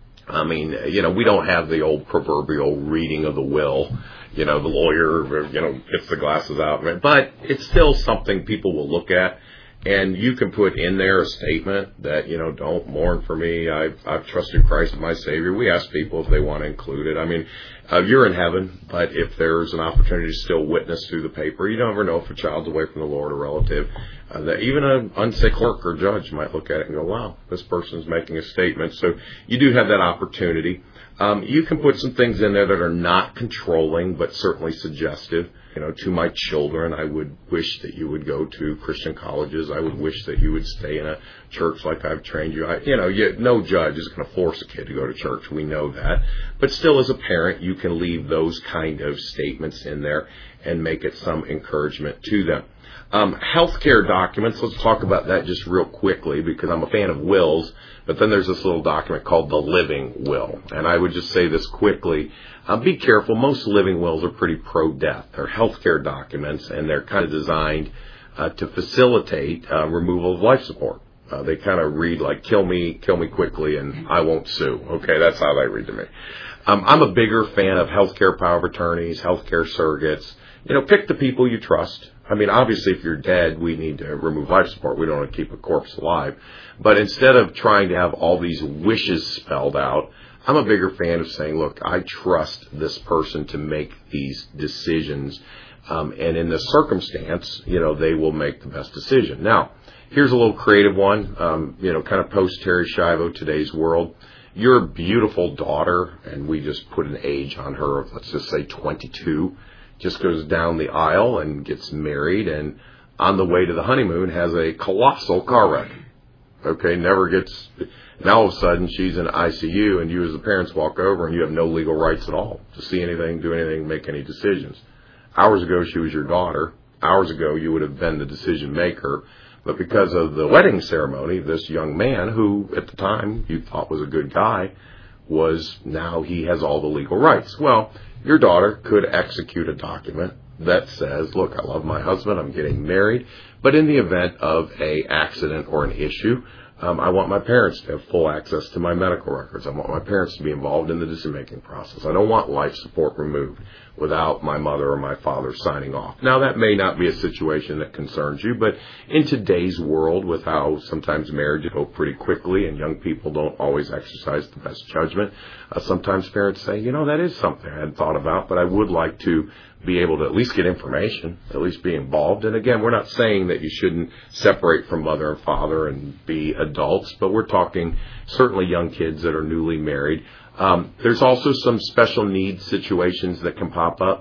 We don't have the old proverbial reading of the will. The lawyer, gets the glasses out. But it's still something people will look at. And you can put in there a statement that, don't mourn for me. I've trusted Christ as my Savior. We ask people if they want to include it. I mean, you're in heaven, but if there's an opportunity to still witness through the paper, you never know if a child's away from the Lord or relative. That even an unsick clerk or judge might look at it and go, wow, this person's making a statement. So you do have that opportunity. You can put some things in there that are not controlling, but certainly suggestive. To my children, I would wish that you would go to Christian colleges. I would wish that you would stay in a church like I've trained you. No judge is going to force a kid to go to church. We know that. But still, as a parent, you can leave those kind of statements in there and make it some encouragement to them. Healthcare documents, let's talk about that just real quickly because I'm a fan of wills, but then there's this little document called the living will. And I would just say this quickly, be careful. Most living wills are pretty pro-death. They're healthcare documents, and they're kind of designed to facilitate removal of life support. They kind of read like, kill me quickly, and I won't sue. Okay, that's how they read to me. I'm a bigger fan of healthcare power of attorneys, healthcare surrogates. Pick the people you trust. I mean, obviously, if you're dead, we need to remove life support. We don't want to keep a corpse alive. But instead of trying to have all these wishes spelled out, I'm a bigger fan of saying, look, I trust this person to make these decisions. And in this circumstance, they will make the best decision. Now, here's a little creative one, kind of post Terri Schiavo, Today's World. Your beautiful daughter, and we just put an age on her of, let's just say 22, just goes down the aisle and gets married, and on the way to the honeymoon has a colossal car wreck. Okay, now all of a sudden she's in ICU, and you as the parents walk over and you have no legal rights at all to see anything, do anything, make any decisions. Hours ago she was your daughter. Hours ago you would have been the decision maker. But because of the wedding ceremony, this young man, who at the time you thought was a good guy, now he has all the legal rights. Well, your daughter could execute a document that says, look, I love my husband, I'm getting married, but in the event of an accident or an issue, I want my parents to have full access to my medical records. I want my parents to be involved in the decision-making process. I don't want life support removed without my mother or my father signing off. Now, that may not be a situation that concerns you, but in today's world, with how sometimes marriages go pretty quickly and young people don't always exercise the best judgment, sometimes parents say, that is something I hadn't thought about, but I would like to be able to at least get information, at least be involved. And again, we're not saying that you shouldn't separate from mother and father and be adults, but we're talking certainly young kids that are newly married. There's also some special needs situations that can pop up.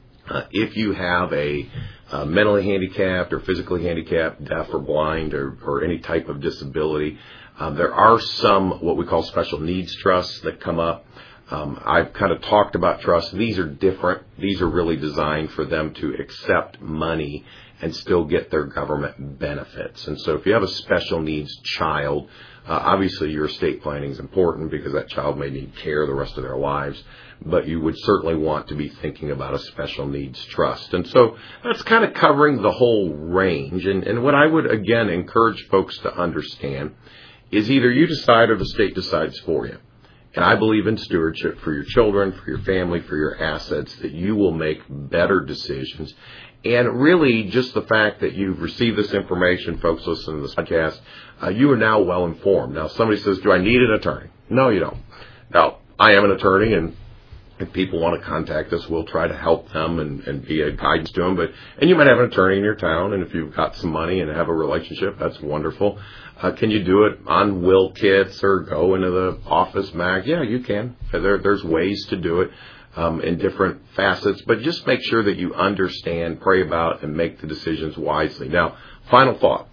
If you have a mentally handicapped or physically handicapped, deaf or blind or any type of disability, there are some what we call special needs trusts that come up. I've kind of talked about trusts. These are different. These are really designed for them to accept money and still get their government benefits. And so if you have a special needs child, obviously your estate planning is important because that child may need care the rest of their lives, but you would certainly want to be thinking about a special needs trust. And so that's kind of covering the whole range. And what I would, again, encourage folks to understand is either you decide or the state decides for you. And I believe in stewardship for your children, for your family, for your assets, that you will make better decisions. And really, just the fact that you've received this information, folks listening to this podcast, you are now well informed. Now, somebody says, do I need an attorney? No, you don't. Now, I am an attorney, and if people want to contact us, we'll try to help them and be a guidance to them. And you might have an attorney in your town, and if you've got some money and have a relationship, that's wonderful. Can you do it on will kits or go into the office mag? Yeah, you can. There's ways to do it in different facets, but just make sure that you understand, pray about, and make the decisions wisely. Now, final thought.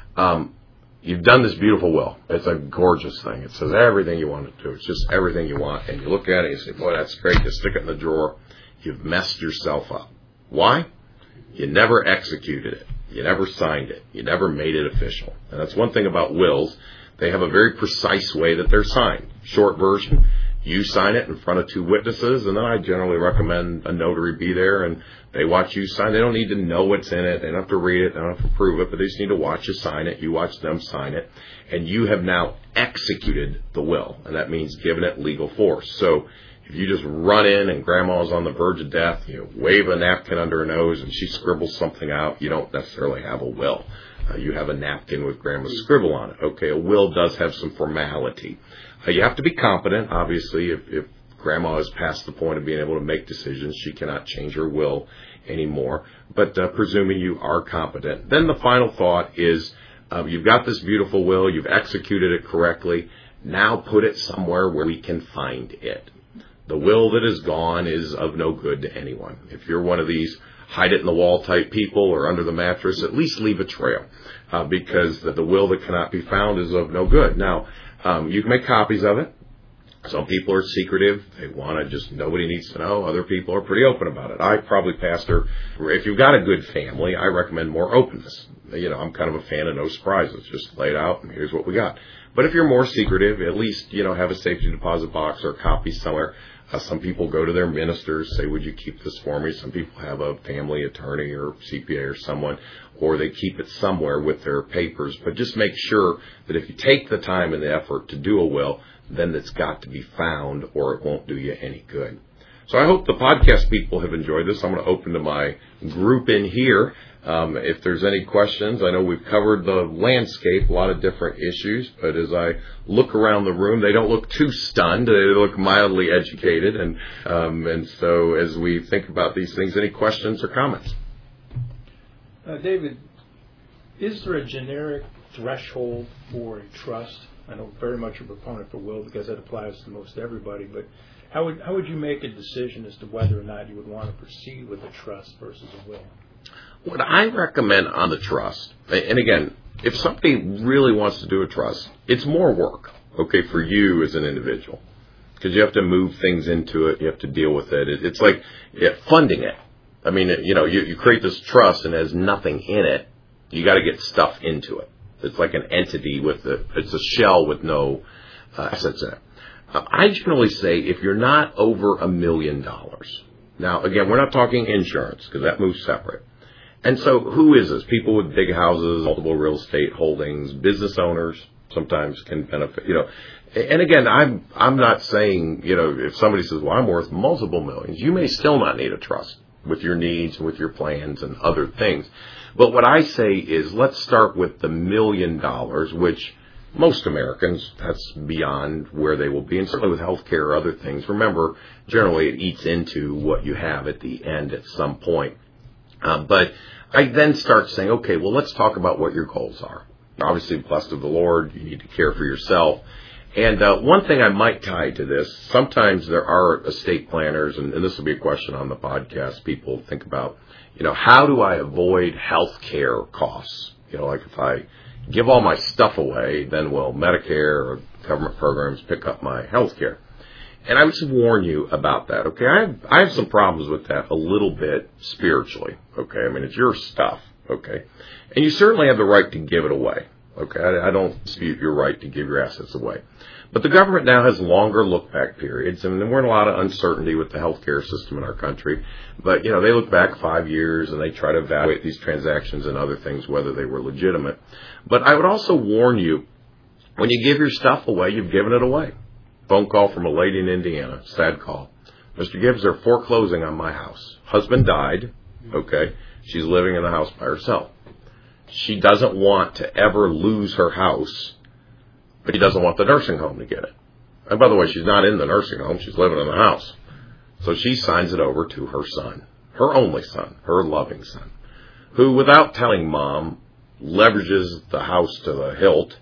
You've done this beautiful will. It's a gorgeous thing. It says everything you want to do. It's just everything you want. And you look at it and you say, boy, that's great. You stick it in the drawer. You've messed yourself up. Why? You never executed it. You never signed it. You never made it official. And that's one thing about wills. They have a very precise way that they're signed. Short version, you sign it in front of two witnesses, and then I generally recommend a notary be there, and they watch you sign. They don't need to know what's in it. They don't have to read it. They don't have to prove it, but they just need to watch you sign it. You watch them sign it, and you have now executed the will, and that means given it legal force. So if you just run in and grandma's on the verge of death, you wave a napkin under her nose and she scribbles something out, you don't necessarily have a will. You have a napkin with Grandma's scribble on it. Okay, a will does have some formality. You have to be competent. Obviously, if Grandma is past the point of being able to make decisions, she cannot change her will anymore. But presuming you are competent, then the final thought is you've got this beautiful will, you've executed it correctly. Now put it somewhere where we can find it. The will that is gone is of no good to anyone. If you're one of these hide it in the wall type people or under the mattress, at least leave a trail, because the will that cannot be found is of no good. Now, you can make copies of it. Some people are secretive. They want to just, nobody needs to know. Other people are pretty open about it. I probably, Pastor, if you've got a good family, I recommend more openness. I'm kind of a fan of no surprises. Just lay it out and here's what we got. But if you're more secretive, at least, have a safety deposit box or a copy somewhere. Some people go to their ministers, say, would you keep this for me? Some people have a family attorney or CPA or someone, or they keep it somewhere with their papers. But just make sure that if you take the time and the effort to do a will, then it's got to be found or it won't do you any good. So I hope the podcast people have enjoyed this. I'm going to open to my group in here. If there's any questions, I know we've covered the landscape, a lot of different issues, but as I look around the room, they don't look too stunned. They look mildly educated. And so as we think about these things, any questions or comments? David, is there a generic threshold for a trust? I know very much a proponent for will because that applies to most everybody, but how would you make a decision as to whether or not you would want to proceed with a trust versus a will? What I recommend on the trust, and again, if somebody really wants to do a trust, it's more work, okay, for you as an individual, because you have to move things into it, you have to deal with it. It's like funding it. I mean, you create this trust and it has nothing in it. You got to get stuff into it. It's like an entity it's a shell with no assets in it. I generally say if you're not over $1 million. Now, again, we're not talking insurance because that moves separate. And so who is this? People with big houses, multiple real estate holdings, business owners sometimes can benefit, And again, I'm not saying, if somebody says, well, I'm worth multiple millions, you may still not need a trust with your needs and with your plans and other things. But what I say is let's start with the $1 million, which most Americans, that's beyond where they will be. And certainly with healthcare or other things, remember, generally it eats into what you have at the end at some point. But I then start saying, okay, well, let's talk about what your goals are. Obviously, blessed of the Lord, you need to care for yourself. And one thing I might tie to this, sometimes there are estate planners, and this will be a question on the podcast, people think about, how do I avoid health care costs? Like if I give all my stuff away, then will Medicare or government programs pick up my health care? And I would just warn you about that, okay? I have some problems with that a little bit spiritually, okay? I mean, it's your stuff, okay? And you certainly have the right to give it away, okay? I don't dispute your right to give your assets away. But the government now has longer look-back periods, and we're in a lot of uncertainty with the healthcare system in our country. But, they look back 5 years, and they try to evaluate these transactions and other things, whether they were legitimate. But I would also warn you, when you give your stuff away, you've given it away. Phone call from a lady in Indiana, sad call. Mr. Gibbs, they're foreclosing on my house. Husband died, okay? She's living in the house by herself. She doesn't want to ever lose her house, but she doesn't want the nursing home to get it. And by the way, she's not in the nursing home, she's living in the house. So she signs it over to her son, her only son, her loving son, who, without telling Mom, leverages the house to the hilt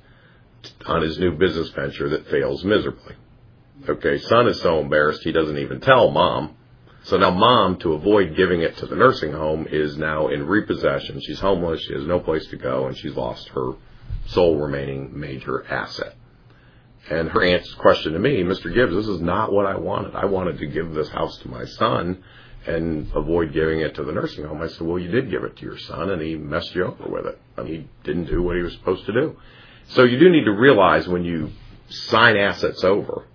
on his new business venture that fails miserably. Okay, son is so embarrassed he doesn't even tell Mom. So now Mom, to avoid giving it to the nursing home, is now in repossession. She's homeless, she has no place to go, and she's lost her sole remaining major asset. And her aunt's question to me, Mr. Gibbs, this is not what I wanted. I wanted to give this house to my son and avoid giving it to the nursing home. I said, well, you did give it to your son, and he messed you over with it. I mean, he didn't do what he was supposed to do. So you do need to realize when you sign assets over,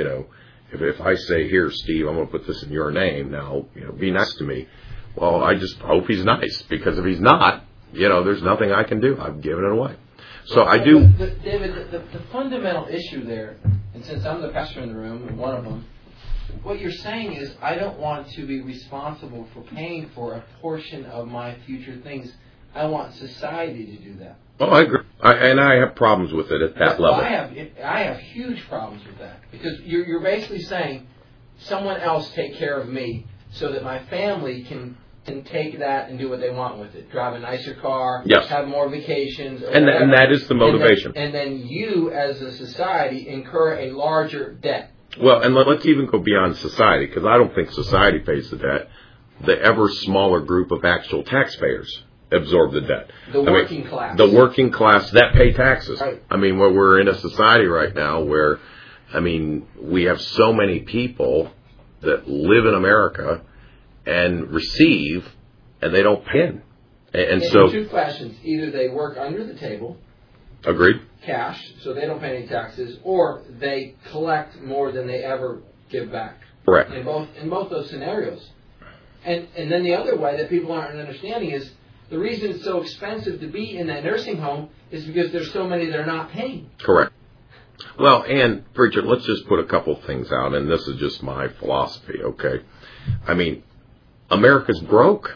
if I say, here, Steve, I'm going to put this in your name now, be nice to me. Well, I just hope he's nice, because if he's not, there's nothing I can do. I've given it away. So I do. David, the fundamental issue there, and since I'm the pastor in the room, and one of them, what you're saying is I don't want to be responsible for paying for a portion of my future things. I want society to do that. Well, I agree. And I have problems with it at that level. I have huge problems with that, because you're basically saying someone else take care of me so that my family can take that and do what they want with it. Drive a nicer car, yes, have more vacations. And that is the motivation. And then you, as a society, incur a larger debt. Well, and let's even go beyond society, because I don't think society pays the debt. The ever smaller group of actual taxpayers absorb the debt. The working class. The working class that pay taxes. Right. I mean, we're in a society right now where, I mean, we have so many people that live in America and receive, and they don't pay in. And so, two fashions. Either they work under the table. Agreed. Cash, so they don't pay any taxes, or they collect more than they ever give back. Correct. In both those scenarios. And then the other way that people aren't understanding is the reason it's so expensive to be in that nursing home is because there's so many that are not paying. Correct. Well, and preacher, let's just put a couple things out, and this is just my philosophy, okay? I mean, America's broke,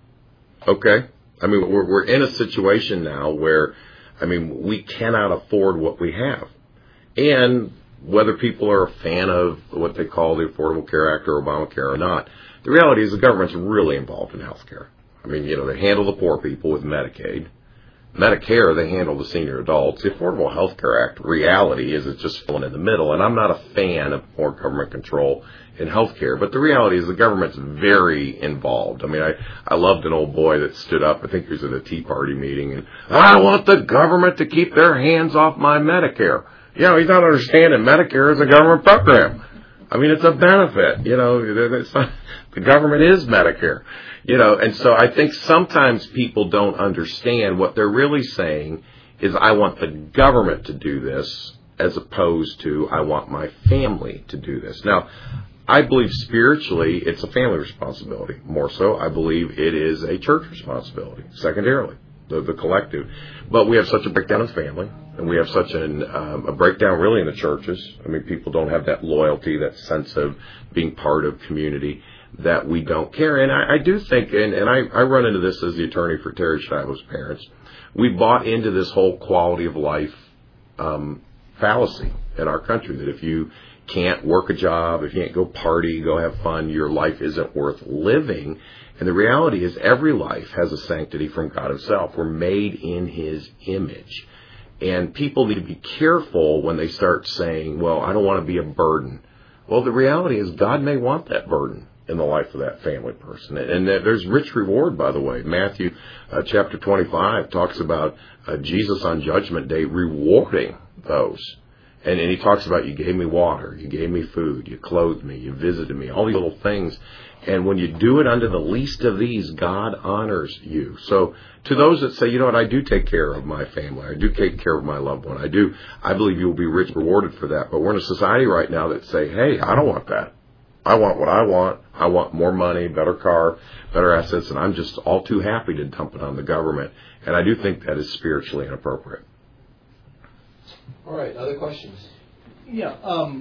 okay? I mean, we're in a situation now where, I mean, we cannot afford what we have. And whether people are a fan of what they call the Affordable Care Act or Obamacare or not, the reality is the government's really involved in health care. I mean, you know, they handle the poor people with Medicaid. Medicare, they handle the senior adults. The Affordable Health Care Act, reality is it's just falling in the middle. And I'm not a fan of more government control in health care. But the reality is the government's very involved. I mean, I loved an old boy that stood up, I think he was at a Tea Party meeting, and I want the government to keep their hands off my Medicare. You know, he's not understanding Medicare is a government program. I mean, it's a benefit. You know, the government is Medicare. You know, and so I think sometimes people don't understand what they're really saying is I want the government to do this as opposed to I want my family to do this. Now, I believe spiritually it's a family responsibility. More so, I believe it is a church responsibility, secondarily, the collective. But we have such a breakdown in family, and we have such a breakdown really in the churches. I mean, people don't have that loyalty, that sense of being part of community, that we don't care. And I do think, and I run into this as the attorney for Terry Schiavo's parents, we bought into this whole quality of life fallacy in our country, that if you can't work a job, if you can't go party, go have fun, your life isn't worth living. And the reality is every life has a sanctity from God himself. We're made in his image. And people need to be careful when they start saying, well, I don't want to be a burden. Well, the reality is God may want that burden in the life of that family person. And there's rich reward, by the way. Matthew chapter 25 talks about Jesus on Judgment Day rewarding those. And he talks about, you gave me water, you gave me food, you clothed me, you visited me, all these little things. And when you do it unto the least of these, God honors you. So to those that say, you know what, I do take care of my family, I do take care of my loved one, I believe you will be rich rewarded for that. But we're in a society right now that say, hey, I don't want that. I want what I want. I want more money, better car, better assets, and I'm just all too happy to dump it on the government. And I do think that is spiritually inappropriate. All right, other questions? Yeah,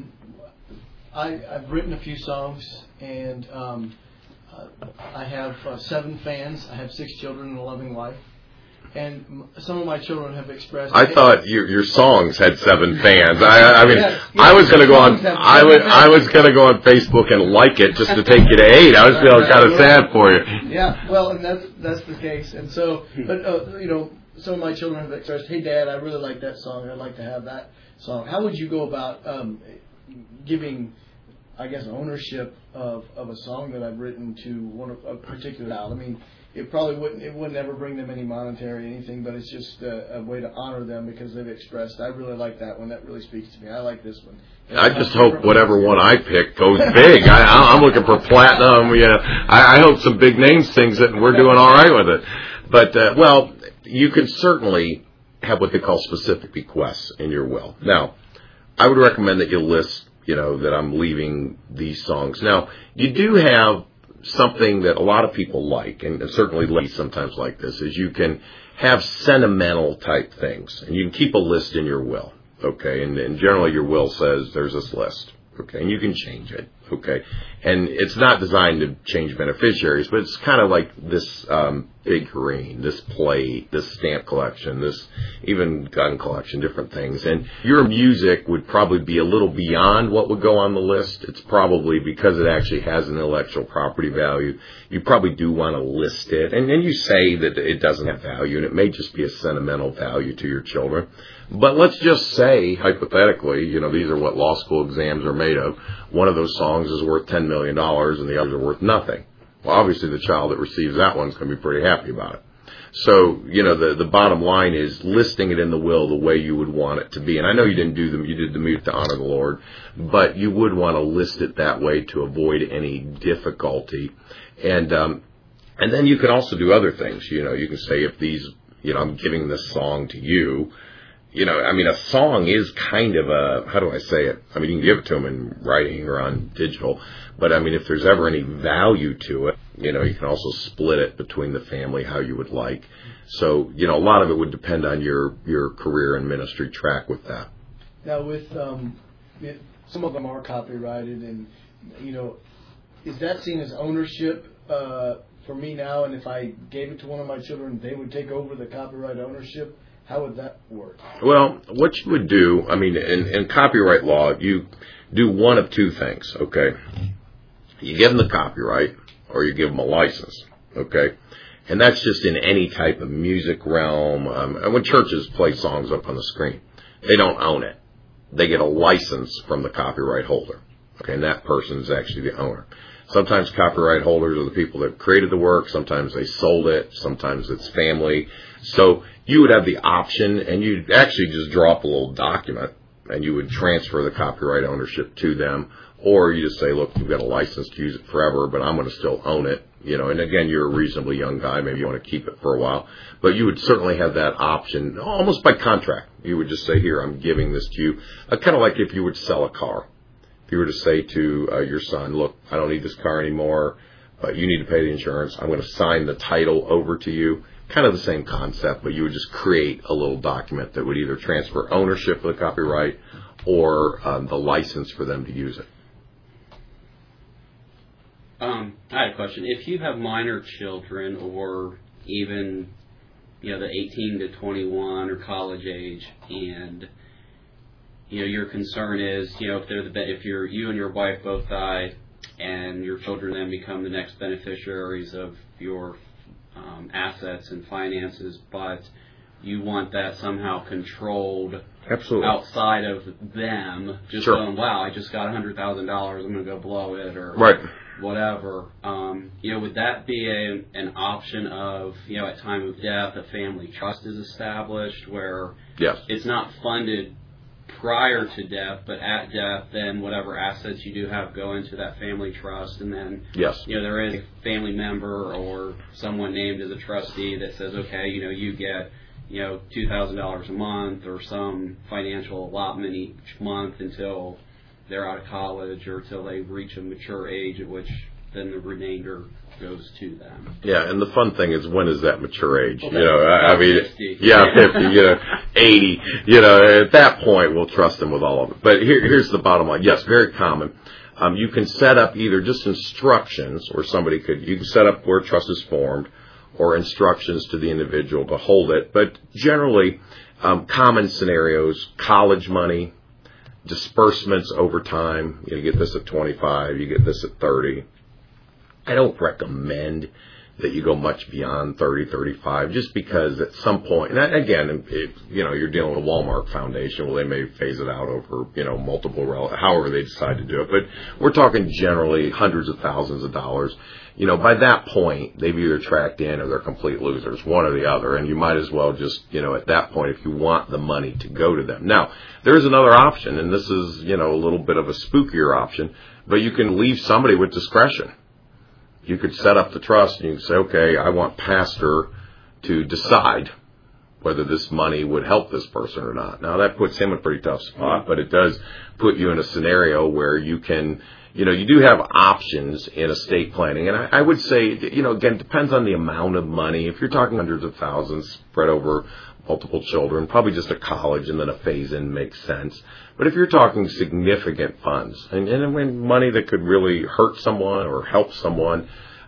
I've written a few songs, and I have 7 fans. I have 6 children and a loving wife. And some of my children have expressed. I thought your songs had 7 fans. I mean, I was going to go on. I was going to go on Facebook and like it just to take you to 8. I was feeling kind of sad for you. Yeah, well, and that's the case. And so, but you know, some of my children have expressed, "Hey, Dad, I really like that song. I'd like to have that song." How would you go about giving, I guess, ownership of a song that I've written to a particular child? I mean, it wouldn't ever bring them any monetary anything, but it's just a way to honor them because they've expressed, I really like that one. That really speaks to me. I like this one. And I just hope whatever one I pick goes big. I'm looking for platinum. You know, I hope some big name sings it, and we're doing all right with it. But well, you can certainly have what they call specific bequests in your will. Now, I would recommend that you list, you know, that I'm leaving these songs. Now, you do have something that a lot of people like, and certainly ladies sometimes like this, is you can have sentimental type things, and you can keep a list in your will, okay? And generally your will says there's this list, okay? And you can change it, okay? And it's not designed to change beneficiaries, but it's kind of like this figurine, this plate, this stamp collection, this even gun collection, different things. And your music would probably be a little beyond what would go on the list. It's probably because it actually has an intellectual property value. You probably do want to list it. And you say that it doesn't have value, and it may just be a sentimental value to your children. But let's just say, hypothetically, these are what law school exams are made of. One of those songs is worth $10 million and the others are worth nothing. Well, obviously the child that receives that one's going to be pretty happy about it. So, the bottom line is listing it in the will the way you would want it to be. And I know you didn't do them, you did the music to honor the Lord, but you would want to list it that way to avoid any difficulty. And then you can also do other things. You can say if these, I'm giving this song to you. A song is kind of how do I say it? You can give it to them in writing or on digital, but if there's ever any value to it, you can also split it between the family how you would like. So, a lot of it would depend on your career and ministry track with that. Now, with some of them are copyrighted, and is that seen as ownership for me now? And if I gave it to one of my children, they would take over the copyright ownership. How would that work? Well, what you would do, in copyright law, you do one of two things, okay? You give them the copyright, or you give them a license, okay? And that's just in any type of music realm. And when churches play songs up on the screen, they don't own it. They get a license from the copyright holder, okay? And that person is actually the owner. Sometimes copyright holders are the people that created the work. Sometimes they sold it. Sometimes it's family. So you would have the option, and you'd actually just draw up a little document, and you would transfer the copyright ownership to them. Or you just say, look, you've got a license to use it forever, but I'm going to still own it. And again, you're a reasonably young guy. Maybe you want to keep it for a while. But you would certainly have that option almost by contract. You would just say, here, I'm giving this to you. Kind of like if you would sell a car. If you were to say to your son, look, I don't need this car anymore, but you need to pay the insurance. I'm going to sign the title over to you. Kind of the same concept, but you would just create a little document that would either transfer ownership of the copyright or the license for them to use it. I had a question. If you have minor children, or even the 18 to 21 or college age, and your concern is if you and your wife both die, and your children then become the next beneficiaries of your assets and finances, but you want that somehow controlled. Absolutely. Outside of them, just sure. Going, wow, I just got $100,000, I'm going to go blow it, or right. Whatever. Would that be an option of, at time of death, a family trust is established where yes. It's not funded prior to death, but at death, then whatever assets you do have go into that family trust, and then yes. There is a family member or someone named as a trustee that says, okay, you get $2,000 a month or some financial allotment each month until they're out of college or until they reach a mature age, at which then the remainder goes to them. Yeah, and the fun thing is, when is that mature age? Well, 50. Yeah, 50, 80, at that point we'll trust them with all of it. But here's the bottom line. Yes, very common. You can set up either just instructions, or you can set up where trust is formed, or instructions to the individual to hold it. But generally, common scenarios, college money, disbursements over time. You get this at 25, you get this at 30. I don't recommend that you go much beyond 30, 35, just because at some point, and again, you're dealing with a Walmart Foundation, well, they may phase it out over, multiple, however they decide to do it. But we're talking generally hundreds of thousands of dollars. By that point, they've either tracked in or they're complete losers, one or the other. And you might as well just, at that point, if you want the money to go to them. Now, there's another option, and this is, a little bit of a spookier option, but you can leave somebody with discretion. You could set up the trust and you can say, okay, I want pastor to decide whether this money would help this person or not. Now, that puts him in a pretty tough spot, but it does put you in a scenario where you can, you do have options in estate planning. And I would say, again, it depends on the amount of money. If you're talking hundreds of thousands spread over multiple children, probably just a college and then a phase-in makes sense. But if you're talking significant funds and when money that could really hurt someone or help someone,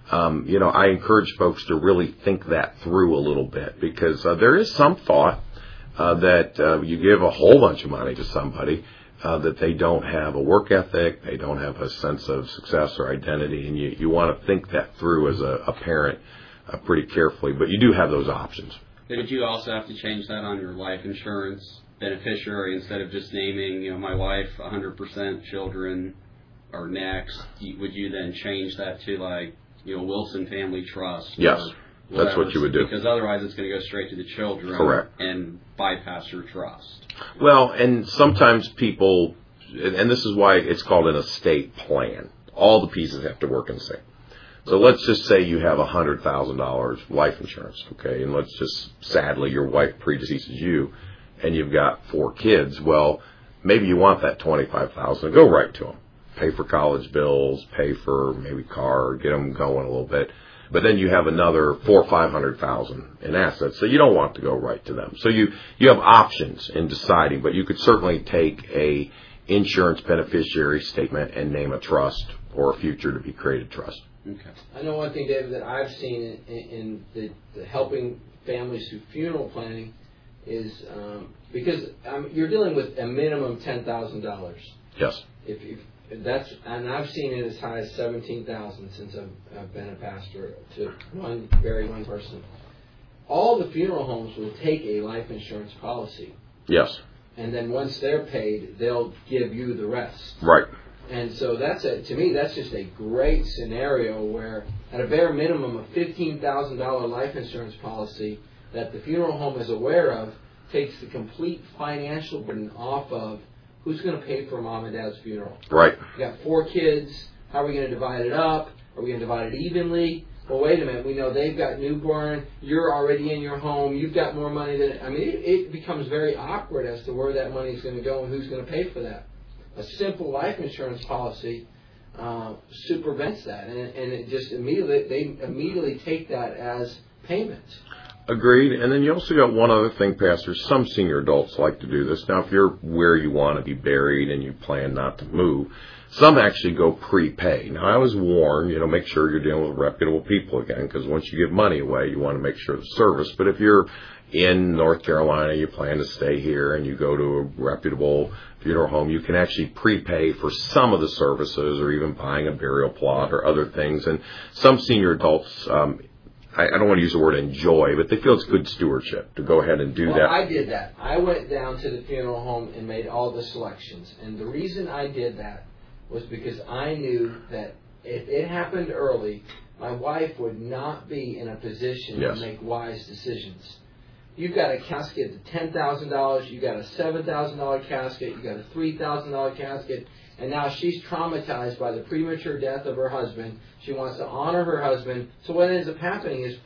I encourage folks to really think that through a little bit, because there is some thought that you give a whole bunch of money to somebody that they don't have a work ethic, they don't have a sense of success or identity, and you want to think that through as a parent pretty carefully. But you do have those options. Did you also have to change that on your life insurance beneficiary instead of just naming, my wife, 100%, children are next? Would you then change that to Wilson Family Trust? Yes, that's what you would do. Because otherwise it's going to go straight to the children. Correct. And bypass your trust. Well, and sometimes people, and this is why it's called an estate plan. All the pieces have to work in sync. So let's just say you have $100,000 life insurance, okay? And let's just, sadly, your wife predeceases you, and you've got 4 kids. Well, maybe you want that $25,000 to go right to them. Pay for college bills, pay for maybe car, get them going a little bit. But then you have another $400,000 or $500,000 in assets, so you don't want to go right to them. So you have options in deciding, but you could certainly take a insurance beneficiary statement and name a trust or a future to be created trust. Okay. I know one thing, David, that I've seen in the helping families through funeral planning is because you're dealing with a minimum $10,000. Yes. And I've seen it as high as $17,000 since I've been a pastor to one person. All the funeral homes will take a life insurance policy. Yes. And then once they're paid, they'll give you the rest. Right. And so to me, that's just a great scenario where, at a bare minimum, a $15,000 life insurance policy that the funeral home is aware of takes the complete financial burden off of who's going to pay for mom and dad's funeral. Right. You got 4 kids. How are we going to divide it up? Are we going to divide it evenly? Well, wait a minute. We know they've got newborn. You're already in your home. You've got more money than... it becomes very awkward as to where that money is going to go and who's going to pay for that. A simple life insurance policy supervents that, and it just immediately take that as payment. Agreed. And then you also got one other thing, Pastor. Some senior adults like to do this. Now, if you're where you want to be buried and you plan not to move, some actually go prepay. Now, I was warned, make sure you're dealing with reputable people again, because once you give money away, you want to make sure the service. But if you're in North Carolina, you plan to stay here, and you go to a reputable funeral home, you can actually prepay for some of the services or even buying a burial plot or other things. And some senior adults, I don't want to use the word enjoy, but they feel it's good stewardship to go ahead and do that. I did that. I went down to the funeral home and made all the selections. And the reason I did that was because I knew that if it happened early, my wife would not be in a position to make wise decisions. You've got a casket at $10,000, you've got a $7,000 casket, you've got a $3,000 casket, and now she's traumatized by the premature death of her husband. She wants to honor her husband. So what ends up happening is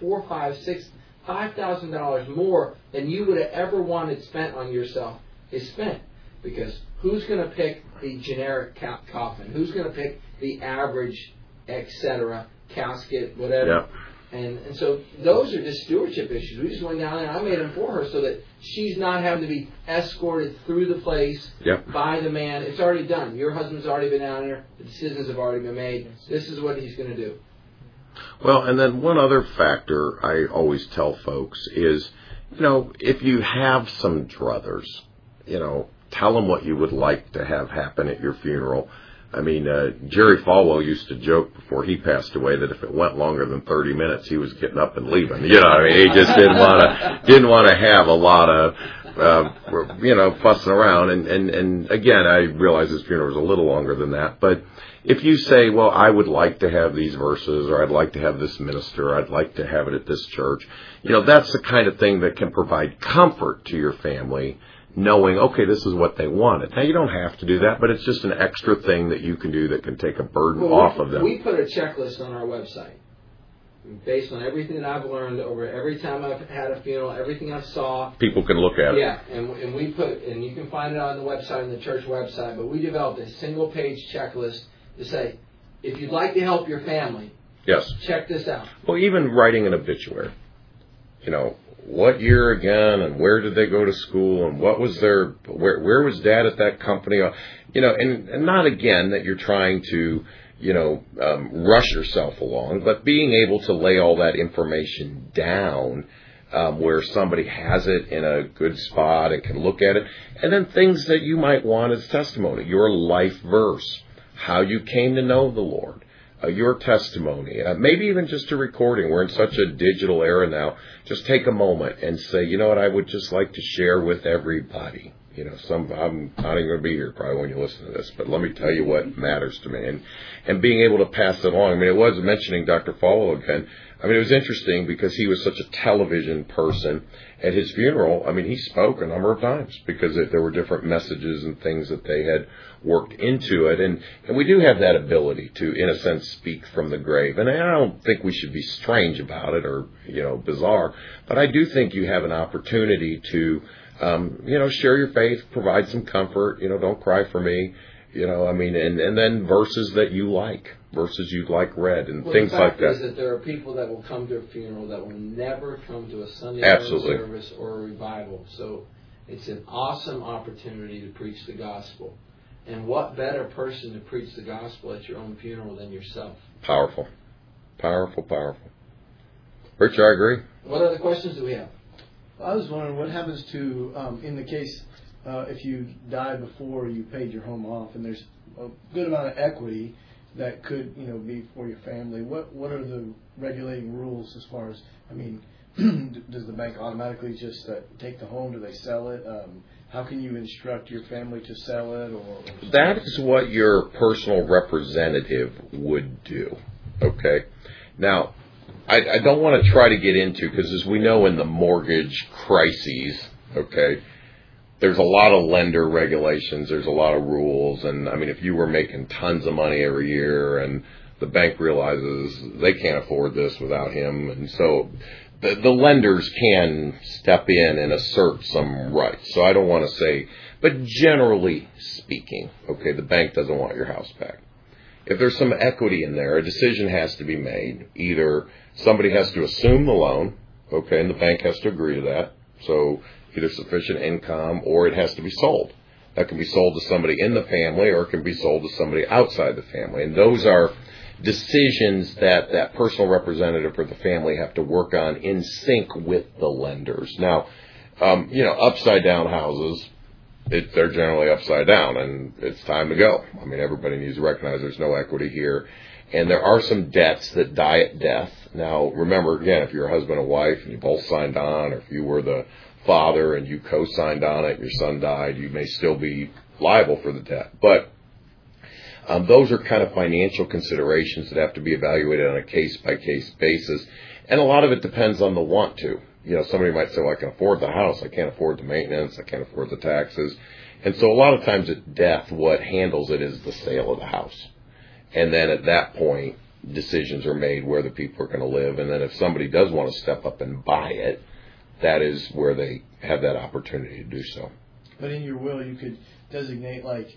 $5,000 more than you would have ever wanted spent on yourself is spent. Because who's going to pick the generic coffin? Who's going to pick the average, etc., casket, whatever? Yeah. And so those are just stewardship issues. We just went down there and I made them for her so that she's not having to be escorted through the place by the man. It's already done. Your husband's already been down there. The decisions have already been made. This is what he's going to do. Well, and then one other factor I always tell folks is, if you have some druthers, tell them what you would like to have happen at your funeral. I mean, Jerry Falwell used to joke before he passed away that if it went longer than 30 minutes, he was getting up and leaving. He just didn't want to have a lot of, fussing around. And again, I realize his funeral was a little longer than that. But if you say, well, I would like to have these verses, or I'd like to have this minister, I'd like to have it at this church, that's the kind of thing that can provide comfort to your family, knowing, okay, this is what they wanted. Now, you don't have to do that, but it's just an extra thing that you can do that can take a burden off of them. We put a checklist on our website based on everything that I've learned over every time I've had a funeral, everything I saw. People can look at it. Yeah, and we put, and you can find it on the website, on the church website, but we developed a single-page checklist to say, if you'd like to help your family, check this out. Well, even writing an obituary, what year again, and where did they go to school, and what was where was Dad at that company, and not again that you're trying to, rush yourself along, but being able to lay all that information down where somebody has it in a good spot and can look at it, and then things that you might want as testimony, your life verse, how you came to know the Lord, your testimony, maybe even just a recording. We're in such a digital era now. Just take a moment and say, you know what, I would just like to share with everybody. I'm not even going to be here probably when you listen to this, but let me tell you what matters to me. And being able to pass it along. I mean, it was mentioning Dr. Follow again. I mean, it was interesting because he was such a television person. At his funeral, I mean, he spoke a number of times because there were different messages and things that they had worked into it. And we do have that ability to, in a sense, speak from the grave. And I don't think we should be strange about it or, bizarre. But I do think you have an opportunity to, share your faith, provide some comfort, don't cry for me, and then verses that you like, verses you'd like read, and things like that. The fact is that there are people that will come to a funeral that will never come to a Sunday morning service or a revival. So it's an awesome opportunity to preach the gospel. And what better person to preach the gospel at your own funeral than yourself? Powerful. Powerful, powerful. Rich, I agree. What other questions do we have? I was wondering what happens to, in the case, if you die before you paid your home off, and there's a good amount of equity that could, be for your family. What are the regulating rules as far as, does the bank automatically just take the home? Do they sell it? How can you instruct your family to sell it? Or that is what your personal representative would do. Okay. Now, I don't want to try to get into, because as we know in the mortgage crises, okay, there's a lot of lender regulations, there's a lot of rules, and if you were making tons of money every year and the bank realizes they can't afford this without him, and so the lenders can step in and assert some rights. So I don't want to say, but generally speaking, okay, the bank doesn't want your house back. If there's some equity in there, a decision has to be made. Either somebody has to assume the loan, okay, and the bank has to agree to that. So either sufficient income, or it has to be sold. That can be sold to somebody in the family, or it can be sold to somebody outside the family. And those are decisions that personal representative or the family have to work on in sync with the lenders. Now, upside down houses, they're generally upside down, and it's time to go. Everybody needs to recognize there's no equity here. And there are some debts that die at death. Now, remember, again, if you're a husband and wife and you both signed on, or if you were the father and you co-signed on it and your son died, you may still be liable for the debt. But those are kind of financial considerations that have to be evaluated on a case-by-case basis. And a lot of it depends on the want to. Somebody might say, well, I can afford the house. I can't afford the maintenance. I can't afford the taxes. And so a lot of times at death, what handles it is the sale of the house. And then at that point, decisions are made where the people are going to live. And then if somebody does want to step up and buy it, that is where they have that opportunity to do so. But in your will, you could designate, like,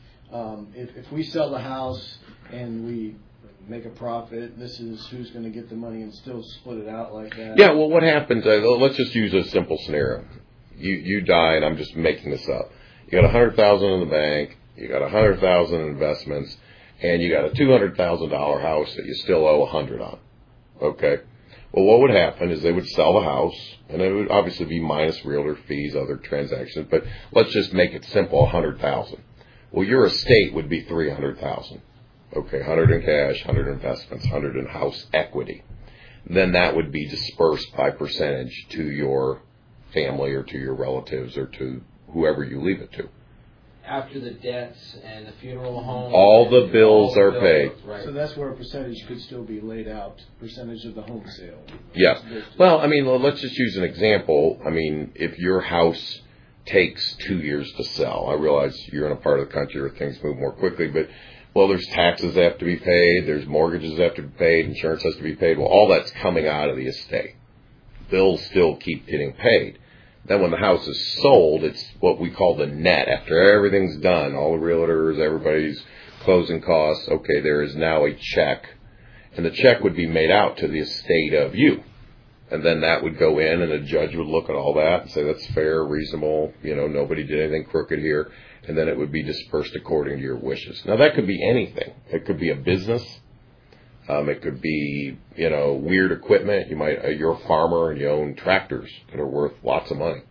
if we sell the house and we make a profit, this is who's going to get the money, and still split it out like that. Yeah, well, what happens, let's just use a simple scenario. You die, and I'm just making this up. You got $100,000 in the bank, you got $100,000 in investments, and you got a $200,000 house that you still owe $100 on. Okay? Well, what would happen is they would sell the house, and it would obviously be minus realtor fees, other transactions, but let's just make it simple, $100,000. Well, your estate would be $300,000. Okay, 100 in cash, 100 in investments, 100 in house equity. Then that would be dispersed by percentage to your family or to your relatives or to whoever you leave it to. After the debts and the funeral home, all the bills are paid. Right. So that's where a percentage could still be laid out, percentage of the home sale. Yeah. Well, let's just use an example. If your house takes 2 years to sell, I realize you're in a part of the country where things move more quickly, but there's taxes that have to be paid, there's mortgages that have to be paid, insurance has to be paid. Well, all that's coming out of the estate. Bills still keep getting paid. Then when the house is sold, it's what we call the net. After everything's done, all the realtors, everybody's closing costs, okay, there is now a check. And the check would be made out to the estate of you. And then that would go in, and a judge would look at all that and say, that's fair, reasonable, nobody did anything crooked here. And then it would be dispersed according to your wishes. Now, that could be anything. It could be a business. It could be, weird equipment. You're a farmer and you own tractors that are worth lots of money.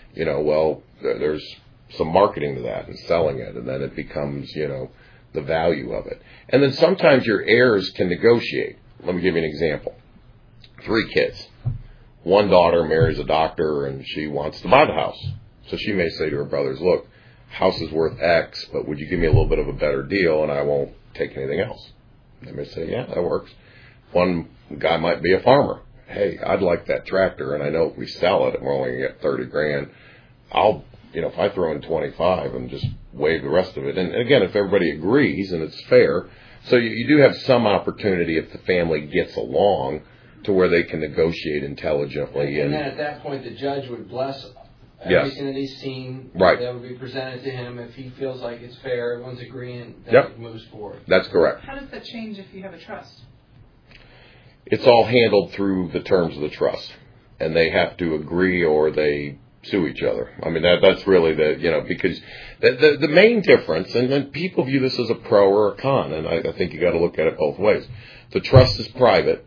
There's some marketing to that and selling it, and then it becomes, the value of it. And then sometimes your heirs can negotiate. Let me give you an example. 3 kids. One daughter marries a doctor and she wants to buy the house. So she may say to her brothers, look, house is worth X, but would you give me a little bit of a better deal and I won't take anything else? They may say, yeah, that works. One guy might be a farmer. Hey, I'd like that tractor, and I know if we sell it, we're only going to get $30,000. I'll, if I throw in 25 and just waive the rest of it. And again, if everybody agrees and it's fair, so you do have some opportunity if the family gets along to where they can negotiate intelligently. And then at that point, the judge would bless everything that he's seen. Right. That would be presented to him. If he feels like it's fair, everyone's agreeing, then it moves forward. That's correct. How does that change if you have a trust? It's all handled through the terms of the trust, and they have to agree or they sue each other. I mean, that's really because the main difference, and then people view this as a pro or a con, and I think you got to look at it both ways. The trust is private.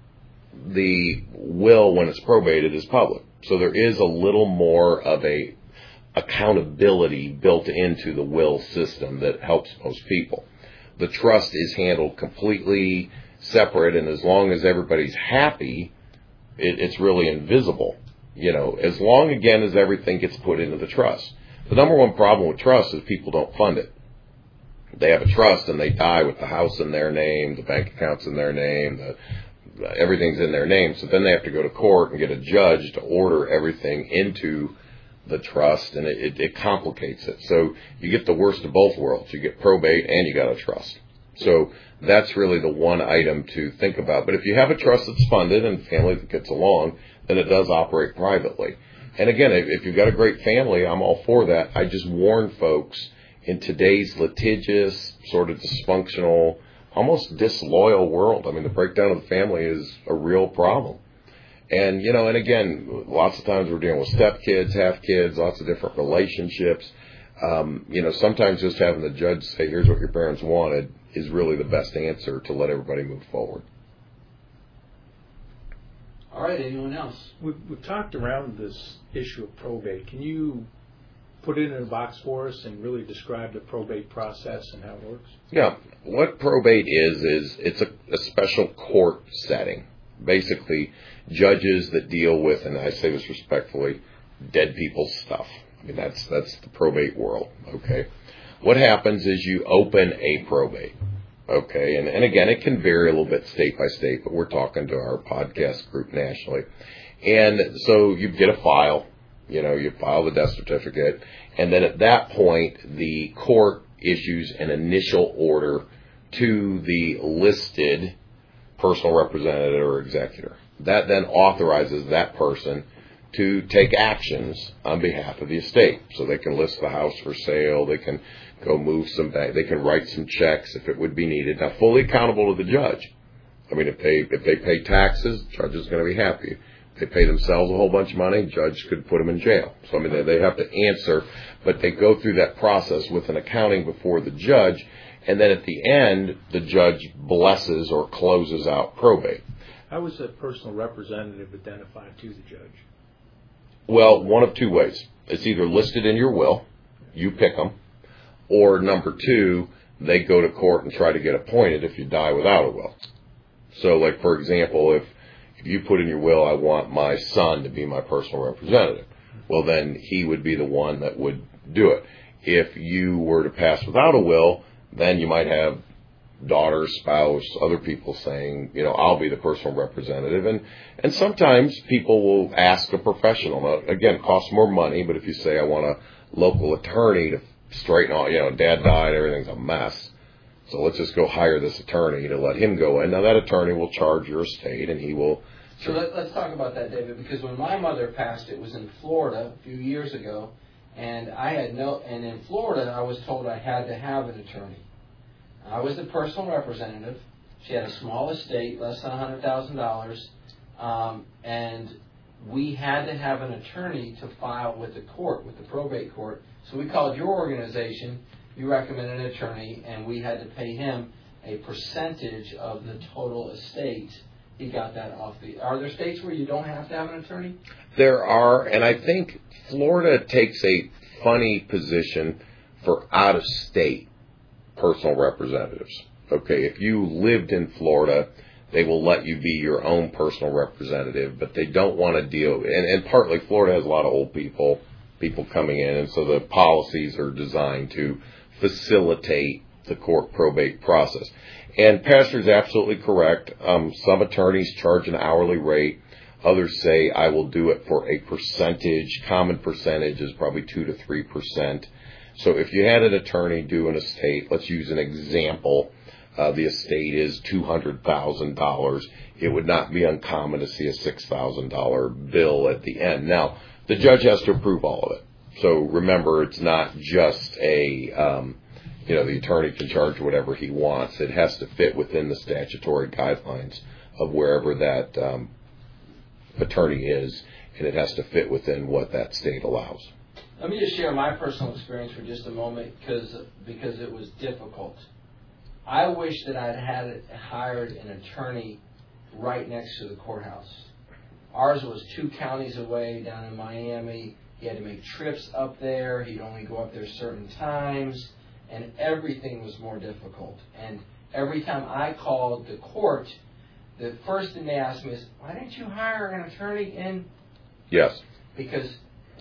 The will, when it's probated, is public. So there is a little more of a accountability built into the will system that helps most people. The trust is handled completely separate, and as long as everybody's happy, it's really invisible. As long, again, as everything gets put into the trust. The number one problem with trust is people don't fund it. They have a trust and they die with the house in their name, the bank account's in their name, everything's in their name. So then they have to go to court and get a judge to order everything into the trust, and it complicates it. So you get the worst of both worlds. You get probate and you got a trust. So that's really the one item to think about. But if you have a trust that's funded and family that gets along, then it does operate privately. And again, if you've got a great family, I'm all for that. I just warn folks, in today's litigious, sort of dysfunctional, almost disloyal world, I mean, the breakdown of the family is a real problem. And, and again, lots of times we're dealing with stepkids, half-kids, lots of different relationships. Sometimes just having the judge say, here's what your parents wanted, is really the best answer to let everybody move forward. All right, anyone else? We've talked around this issue of probate. Can you put it in a box for us and really describe the probate process and how it works? Yeah. What probate is it's a special court setting. Basically, judges that deal with, and I say this respectfully, dead people's stuff. I mean, that's the probate world, okay? What happens is you open a probate, okay? And again, it can vary a little bit state by state, but we're talking to our podcast group nationally. And so you get a file, you file the death certificate, and then at that point, the court issues an initial order to the listed personal representative or executor. That then authorizes that person to take actions on behalf of the estate. So they can list the house for sale, they can go move some bank, they can write some checks if it would be needed. Now, fully accountable to the judge. I mean, if they pay taxes, the judge is going to be happy. If they pay themselves a whole bunch of money, the judge could put them in jail. So, I mean, they have to answer, but they go through that process with an accounting before the judge, and then at the end, the judge blesses or closes out probate. How is a personal representative identified to the judge? Well, one of two ways. It's either listed in your will, you pick them, or number two, they go to court and try to get appointed if you die without a will. So, like, for example, if you put in your will, I want my son to be my personal representative, well, then he would be the one that would do it. If you were to pass without a will, then you might have daughter, spouse, other people saying, I'll be the personal representative. And sometimes people will ask a professional. Now, again, it costs more money, but if you say, I want a local attorney to straighten all, dad died, everything's a mess, so let's just go hire this attorney to let him go in. Now, that attorney will charge your estate, and he will... So let's talk about that, David, because when my mother passed, it was in Florida a few years ago, and and in Florida, I was told I had to have an attorney. I was the personal representative. She had a small estate, less than $100,000, and we had to have an attorney to file with the court, with the probate court. So we called your organization. You recommended an attorney, and we had to pay him a percentage of the total estate, he got that off the... Are there states where you don't have to have an attorney? There are, and I think Florida takes a funny position for out-of-state personal representatives. Okay, if you lived in Florida, they will let you be your own personal representative, but they don't want to deal... And partly Florida has a lot of old people coming in, and so the policies are designed to facilitate the court probate process. And Pastor's absolutely correct. Some attorneys charge an hourly rate. Others say, I will do it for a percentage. Common percentage is probably 2 to 3%. So if you had an attorney do an estate, let's use an example, the estate is $200,000, it would not be uncommon to see a $6,000 bill at the end. Now, the judge has to approve all of it. So remember, it's not just the attorney can charge whatever he wants. It has to fit within the statutory guidelines of wherever that attorney is, and it has to fit within what that state allows. Let me just share my personal experience for just a moment because it was difficult. I wish that I'd hired an attorney right next to the courthouse. Ours was 2 counties away down in Miami. He had to make trips up there. He'd only go up there certain times. And everything was more difficult. And every time I called the court, the first thing they asked me is, why didn't you hire an attorney in? Yes. Because,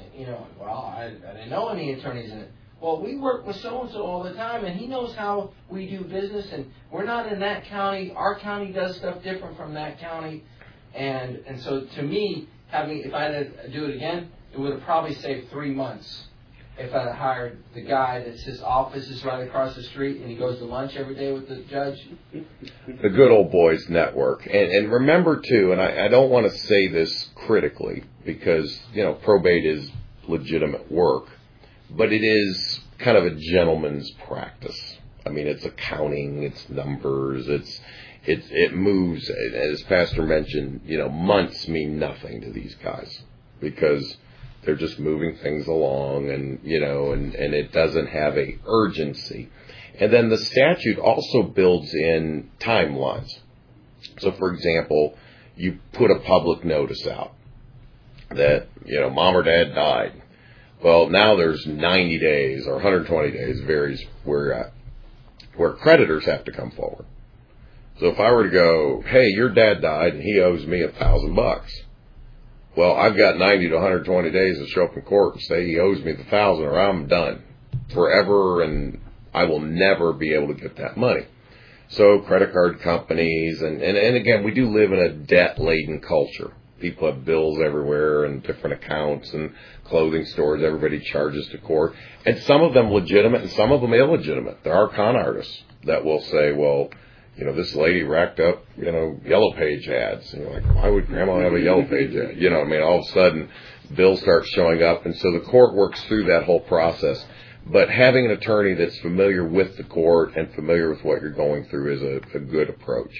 I didn't know any attorneys in it. Well, we work with so-and-so all the time, and he knows how we do business, and we're not in that county. Our county does stuff different from that county. And so to me, if I had to do it again, it would have probably saved 3 months if I had hired the guy that's his office is right across the street and he goes to lunch every day with the judge. The good old boys network. And remember, too, and I don't want to say this critically because, probate is legitimate work, but it is kind of a gentleman's practice. I mean, it's accounting, it's numbers, it moves. As Pastor mentioned, months mean nothing to these guys because they're just moving things along, and it doesn't have a urgency. And then the statute also builds in timelines. So, for example, you put a public notice out that mom or dad died. Well, now there's 90 days or 120 days, varies where you're at, where creditors have to come forward. So if I were to go, hey, your dad died and he owes me $1,000. Well, I've got 90 to 120 days to show up in court and say he owes me the $1,000 or I'm done forever and I will never be able to get that money. So credit card companies, and again, we do live in a debt-laden culture. People have bills everywhere and different accounts and clothing stores. Everybody charges to court. And some of them legitimate and some of them illegitimate. There are con artists that will say, well, this lady racked up, Yellow Page ads. And you're like, why would Grandma have a Yellow Page ad? All of a sudden, bills start showing up. And so the court works through that whole process. But having an attorney that's familiar with the court and familiar with what you're going through is a good approach.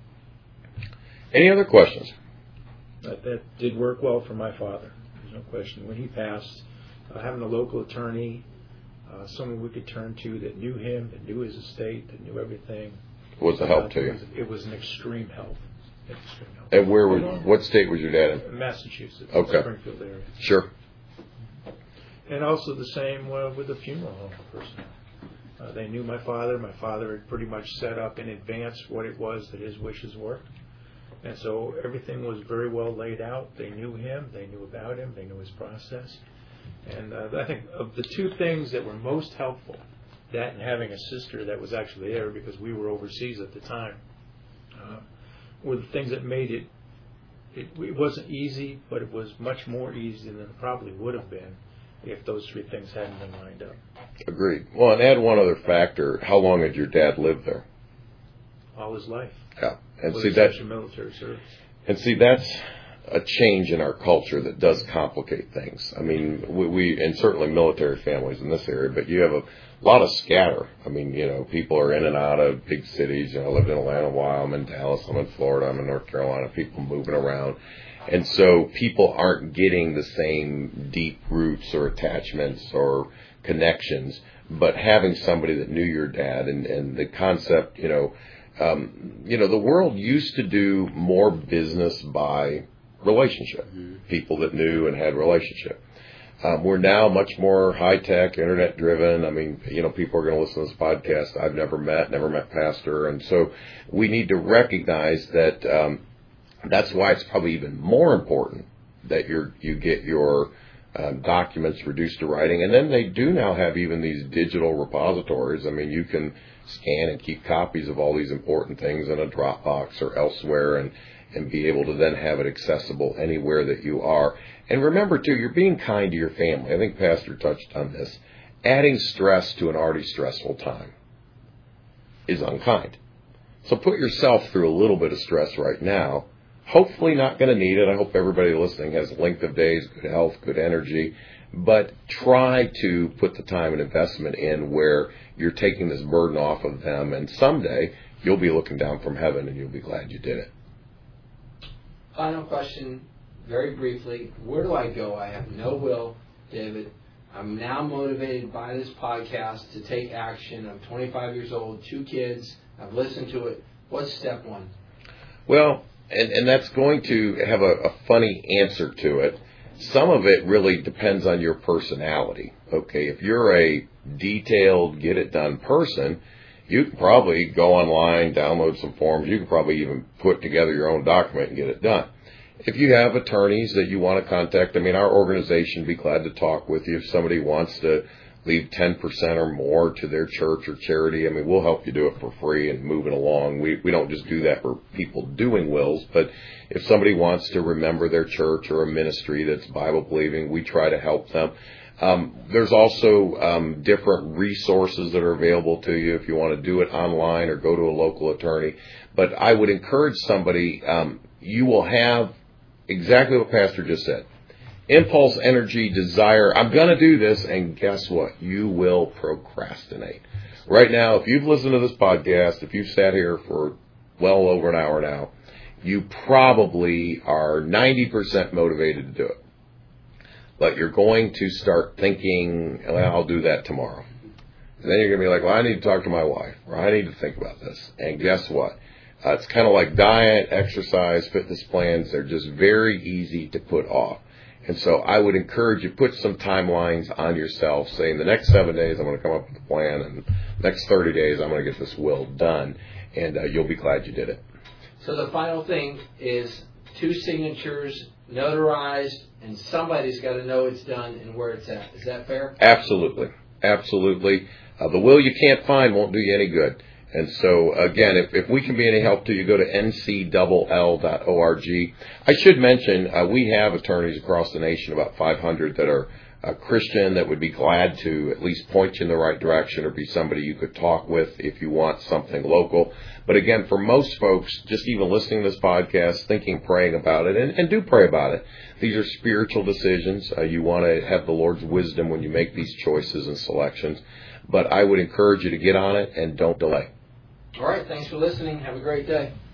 Any other questions? That did work well for my father. There's no question. When he passed, having a local attorney, someone we could turn to that knew him, that knew his estate, that knew everything, was a help to you? It was an extreme help. And what state was your dad in? Massachusetts. Okay. Springfield area. Sure. And also the same with the funeral home personnel. They knew my father. My father had pretty much set up in advance what it was that his wishes were. And so everything was very well laid out. They knew him. They knew about him. They knew his process. And I think of the 2 things that were most helpful, that and having a sister that was actually there because we were overseas at the time, were the things that made it wasn't easy, but it was much more easy than it probably would have been if those 3 things hadn't been lined up. Agreed. Well, and add one other factor. How long had your dad lived there? All his life. Yeah. And with see that's military service. And see that's a change in our culture that does complicate things. I mean, we and certainly military families in this area, but you have a a lot of scatter. I mean, people are in and out of big cities. I lived in Atlanta a while. I'm in Dallas. I'm in Florida. I'm in North Carolina. People moving around. And so people aren't getting the same deep roots or attachments or connections, but having somebody that knew your dad and the concept, the world used to do more business by relationship, people that knew and had relationship. We're now much more high-tech, internet-driven. I mean, people are going to listen to this podcast I've never met Pastor. And so we need to recognize that that's why it's probably even more important that you get your documents reduced to writing. And then they do now have even these digital repositories. I mean, you can scan and keep copies of all these important things in a Dropbox or elsewhere and be able to then have it accessible anywhere that you are. And remember, too, you're being kind to your family. I think Pastor touched on this. Adding stress to an already stressful time is unkind. So put yourself through a little bit of stress right now. Hopefully not going to need it. I hope everybody listening has length of days, good health, good energy. But try to put the time and investment in where you're taking this burden off of them. And someday you'll be looking down from heaven and you'll be glad you did it. Final question, very briefly. Where do I go? I have no will, David. I'm now motivated by this podcast to take action. I'm 25 years old, 2 kids. I've listened to it. What's step 1? Well, and that's going to have a funny answer to it. Some of it really depends on your personality. Okay, if you're a detailed, get-it-done person, you can probably go online, download some forms. You can probably even put together your own document and get it done. If you have attorneys that you want to contact, I mean, our organization would be glad to talk with you. If somebody wants to leave 10% or more to their church or charity, I mean, we'll help you do it for free and move it along. We don't just do that for people doing wills, but if somebody wants to remember their church or a ministry that's Bible-believing, we try to help them. There's also different resources that are available to you if you want to do it online or go to a local attorney. But I would encourage somebody, you will have exactly what Pastor just said. Impulse, energy, desire. I'm going to do this, and guess what? You will procrastinate. Right now, if you've listened to this podcast, if you've sat here for well over an hour now, you probably are 90% motivated to do it. But you're going to start thinking, well, I'll do that tomorrow. And then you're going to be like, well, I need to talk to my wife, or I need to think about this. And guess what? It's kind of like diet, exercise, fitness plans. They're just very easy to put off. And so I would encourage you, put some timelines on yourself, saying the next 7 days I'm going to come up with a plan, and the next 30 days I'm going to get this will done, and you'll be glad you did it. So the final thing is 2 signatures, notarized, and somebody's got to know it's done and where it's at. Is that fair? Absolutely. Absolutely. The will you can't find won't do you any good. And so, again, if we can be any help to you, go to ncll.org. I should mention, we have attorneys across the nation, about 500, that are Christian, that would be glad to at least point you in the right direction or be somebody you could talk with if you want something local. But again, for most folks, just even listening to this podcast, thinking, praying about it, and do pray about it. These are spiritual decisions. You want to have the Lord's wisdom when you make these choices and selections. But I would encourage you to get on it and don't delay. All right. Thanks for listening. Have a great day.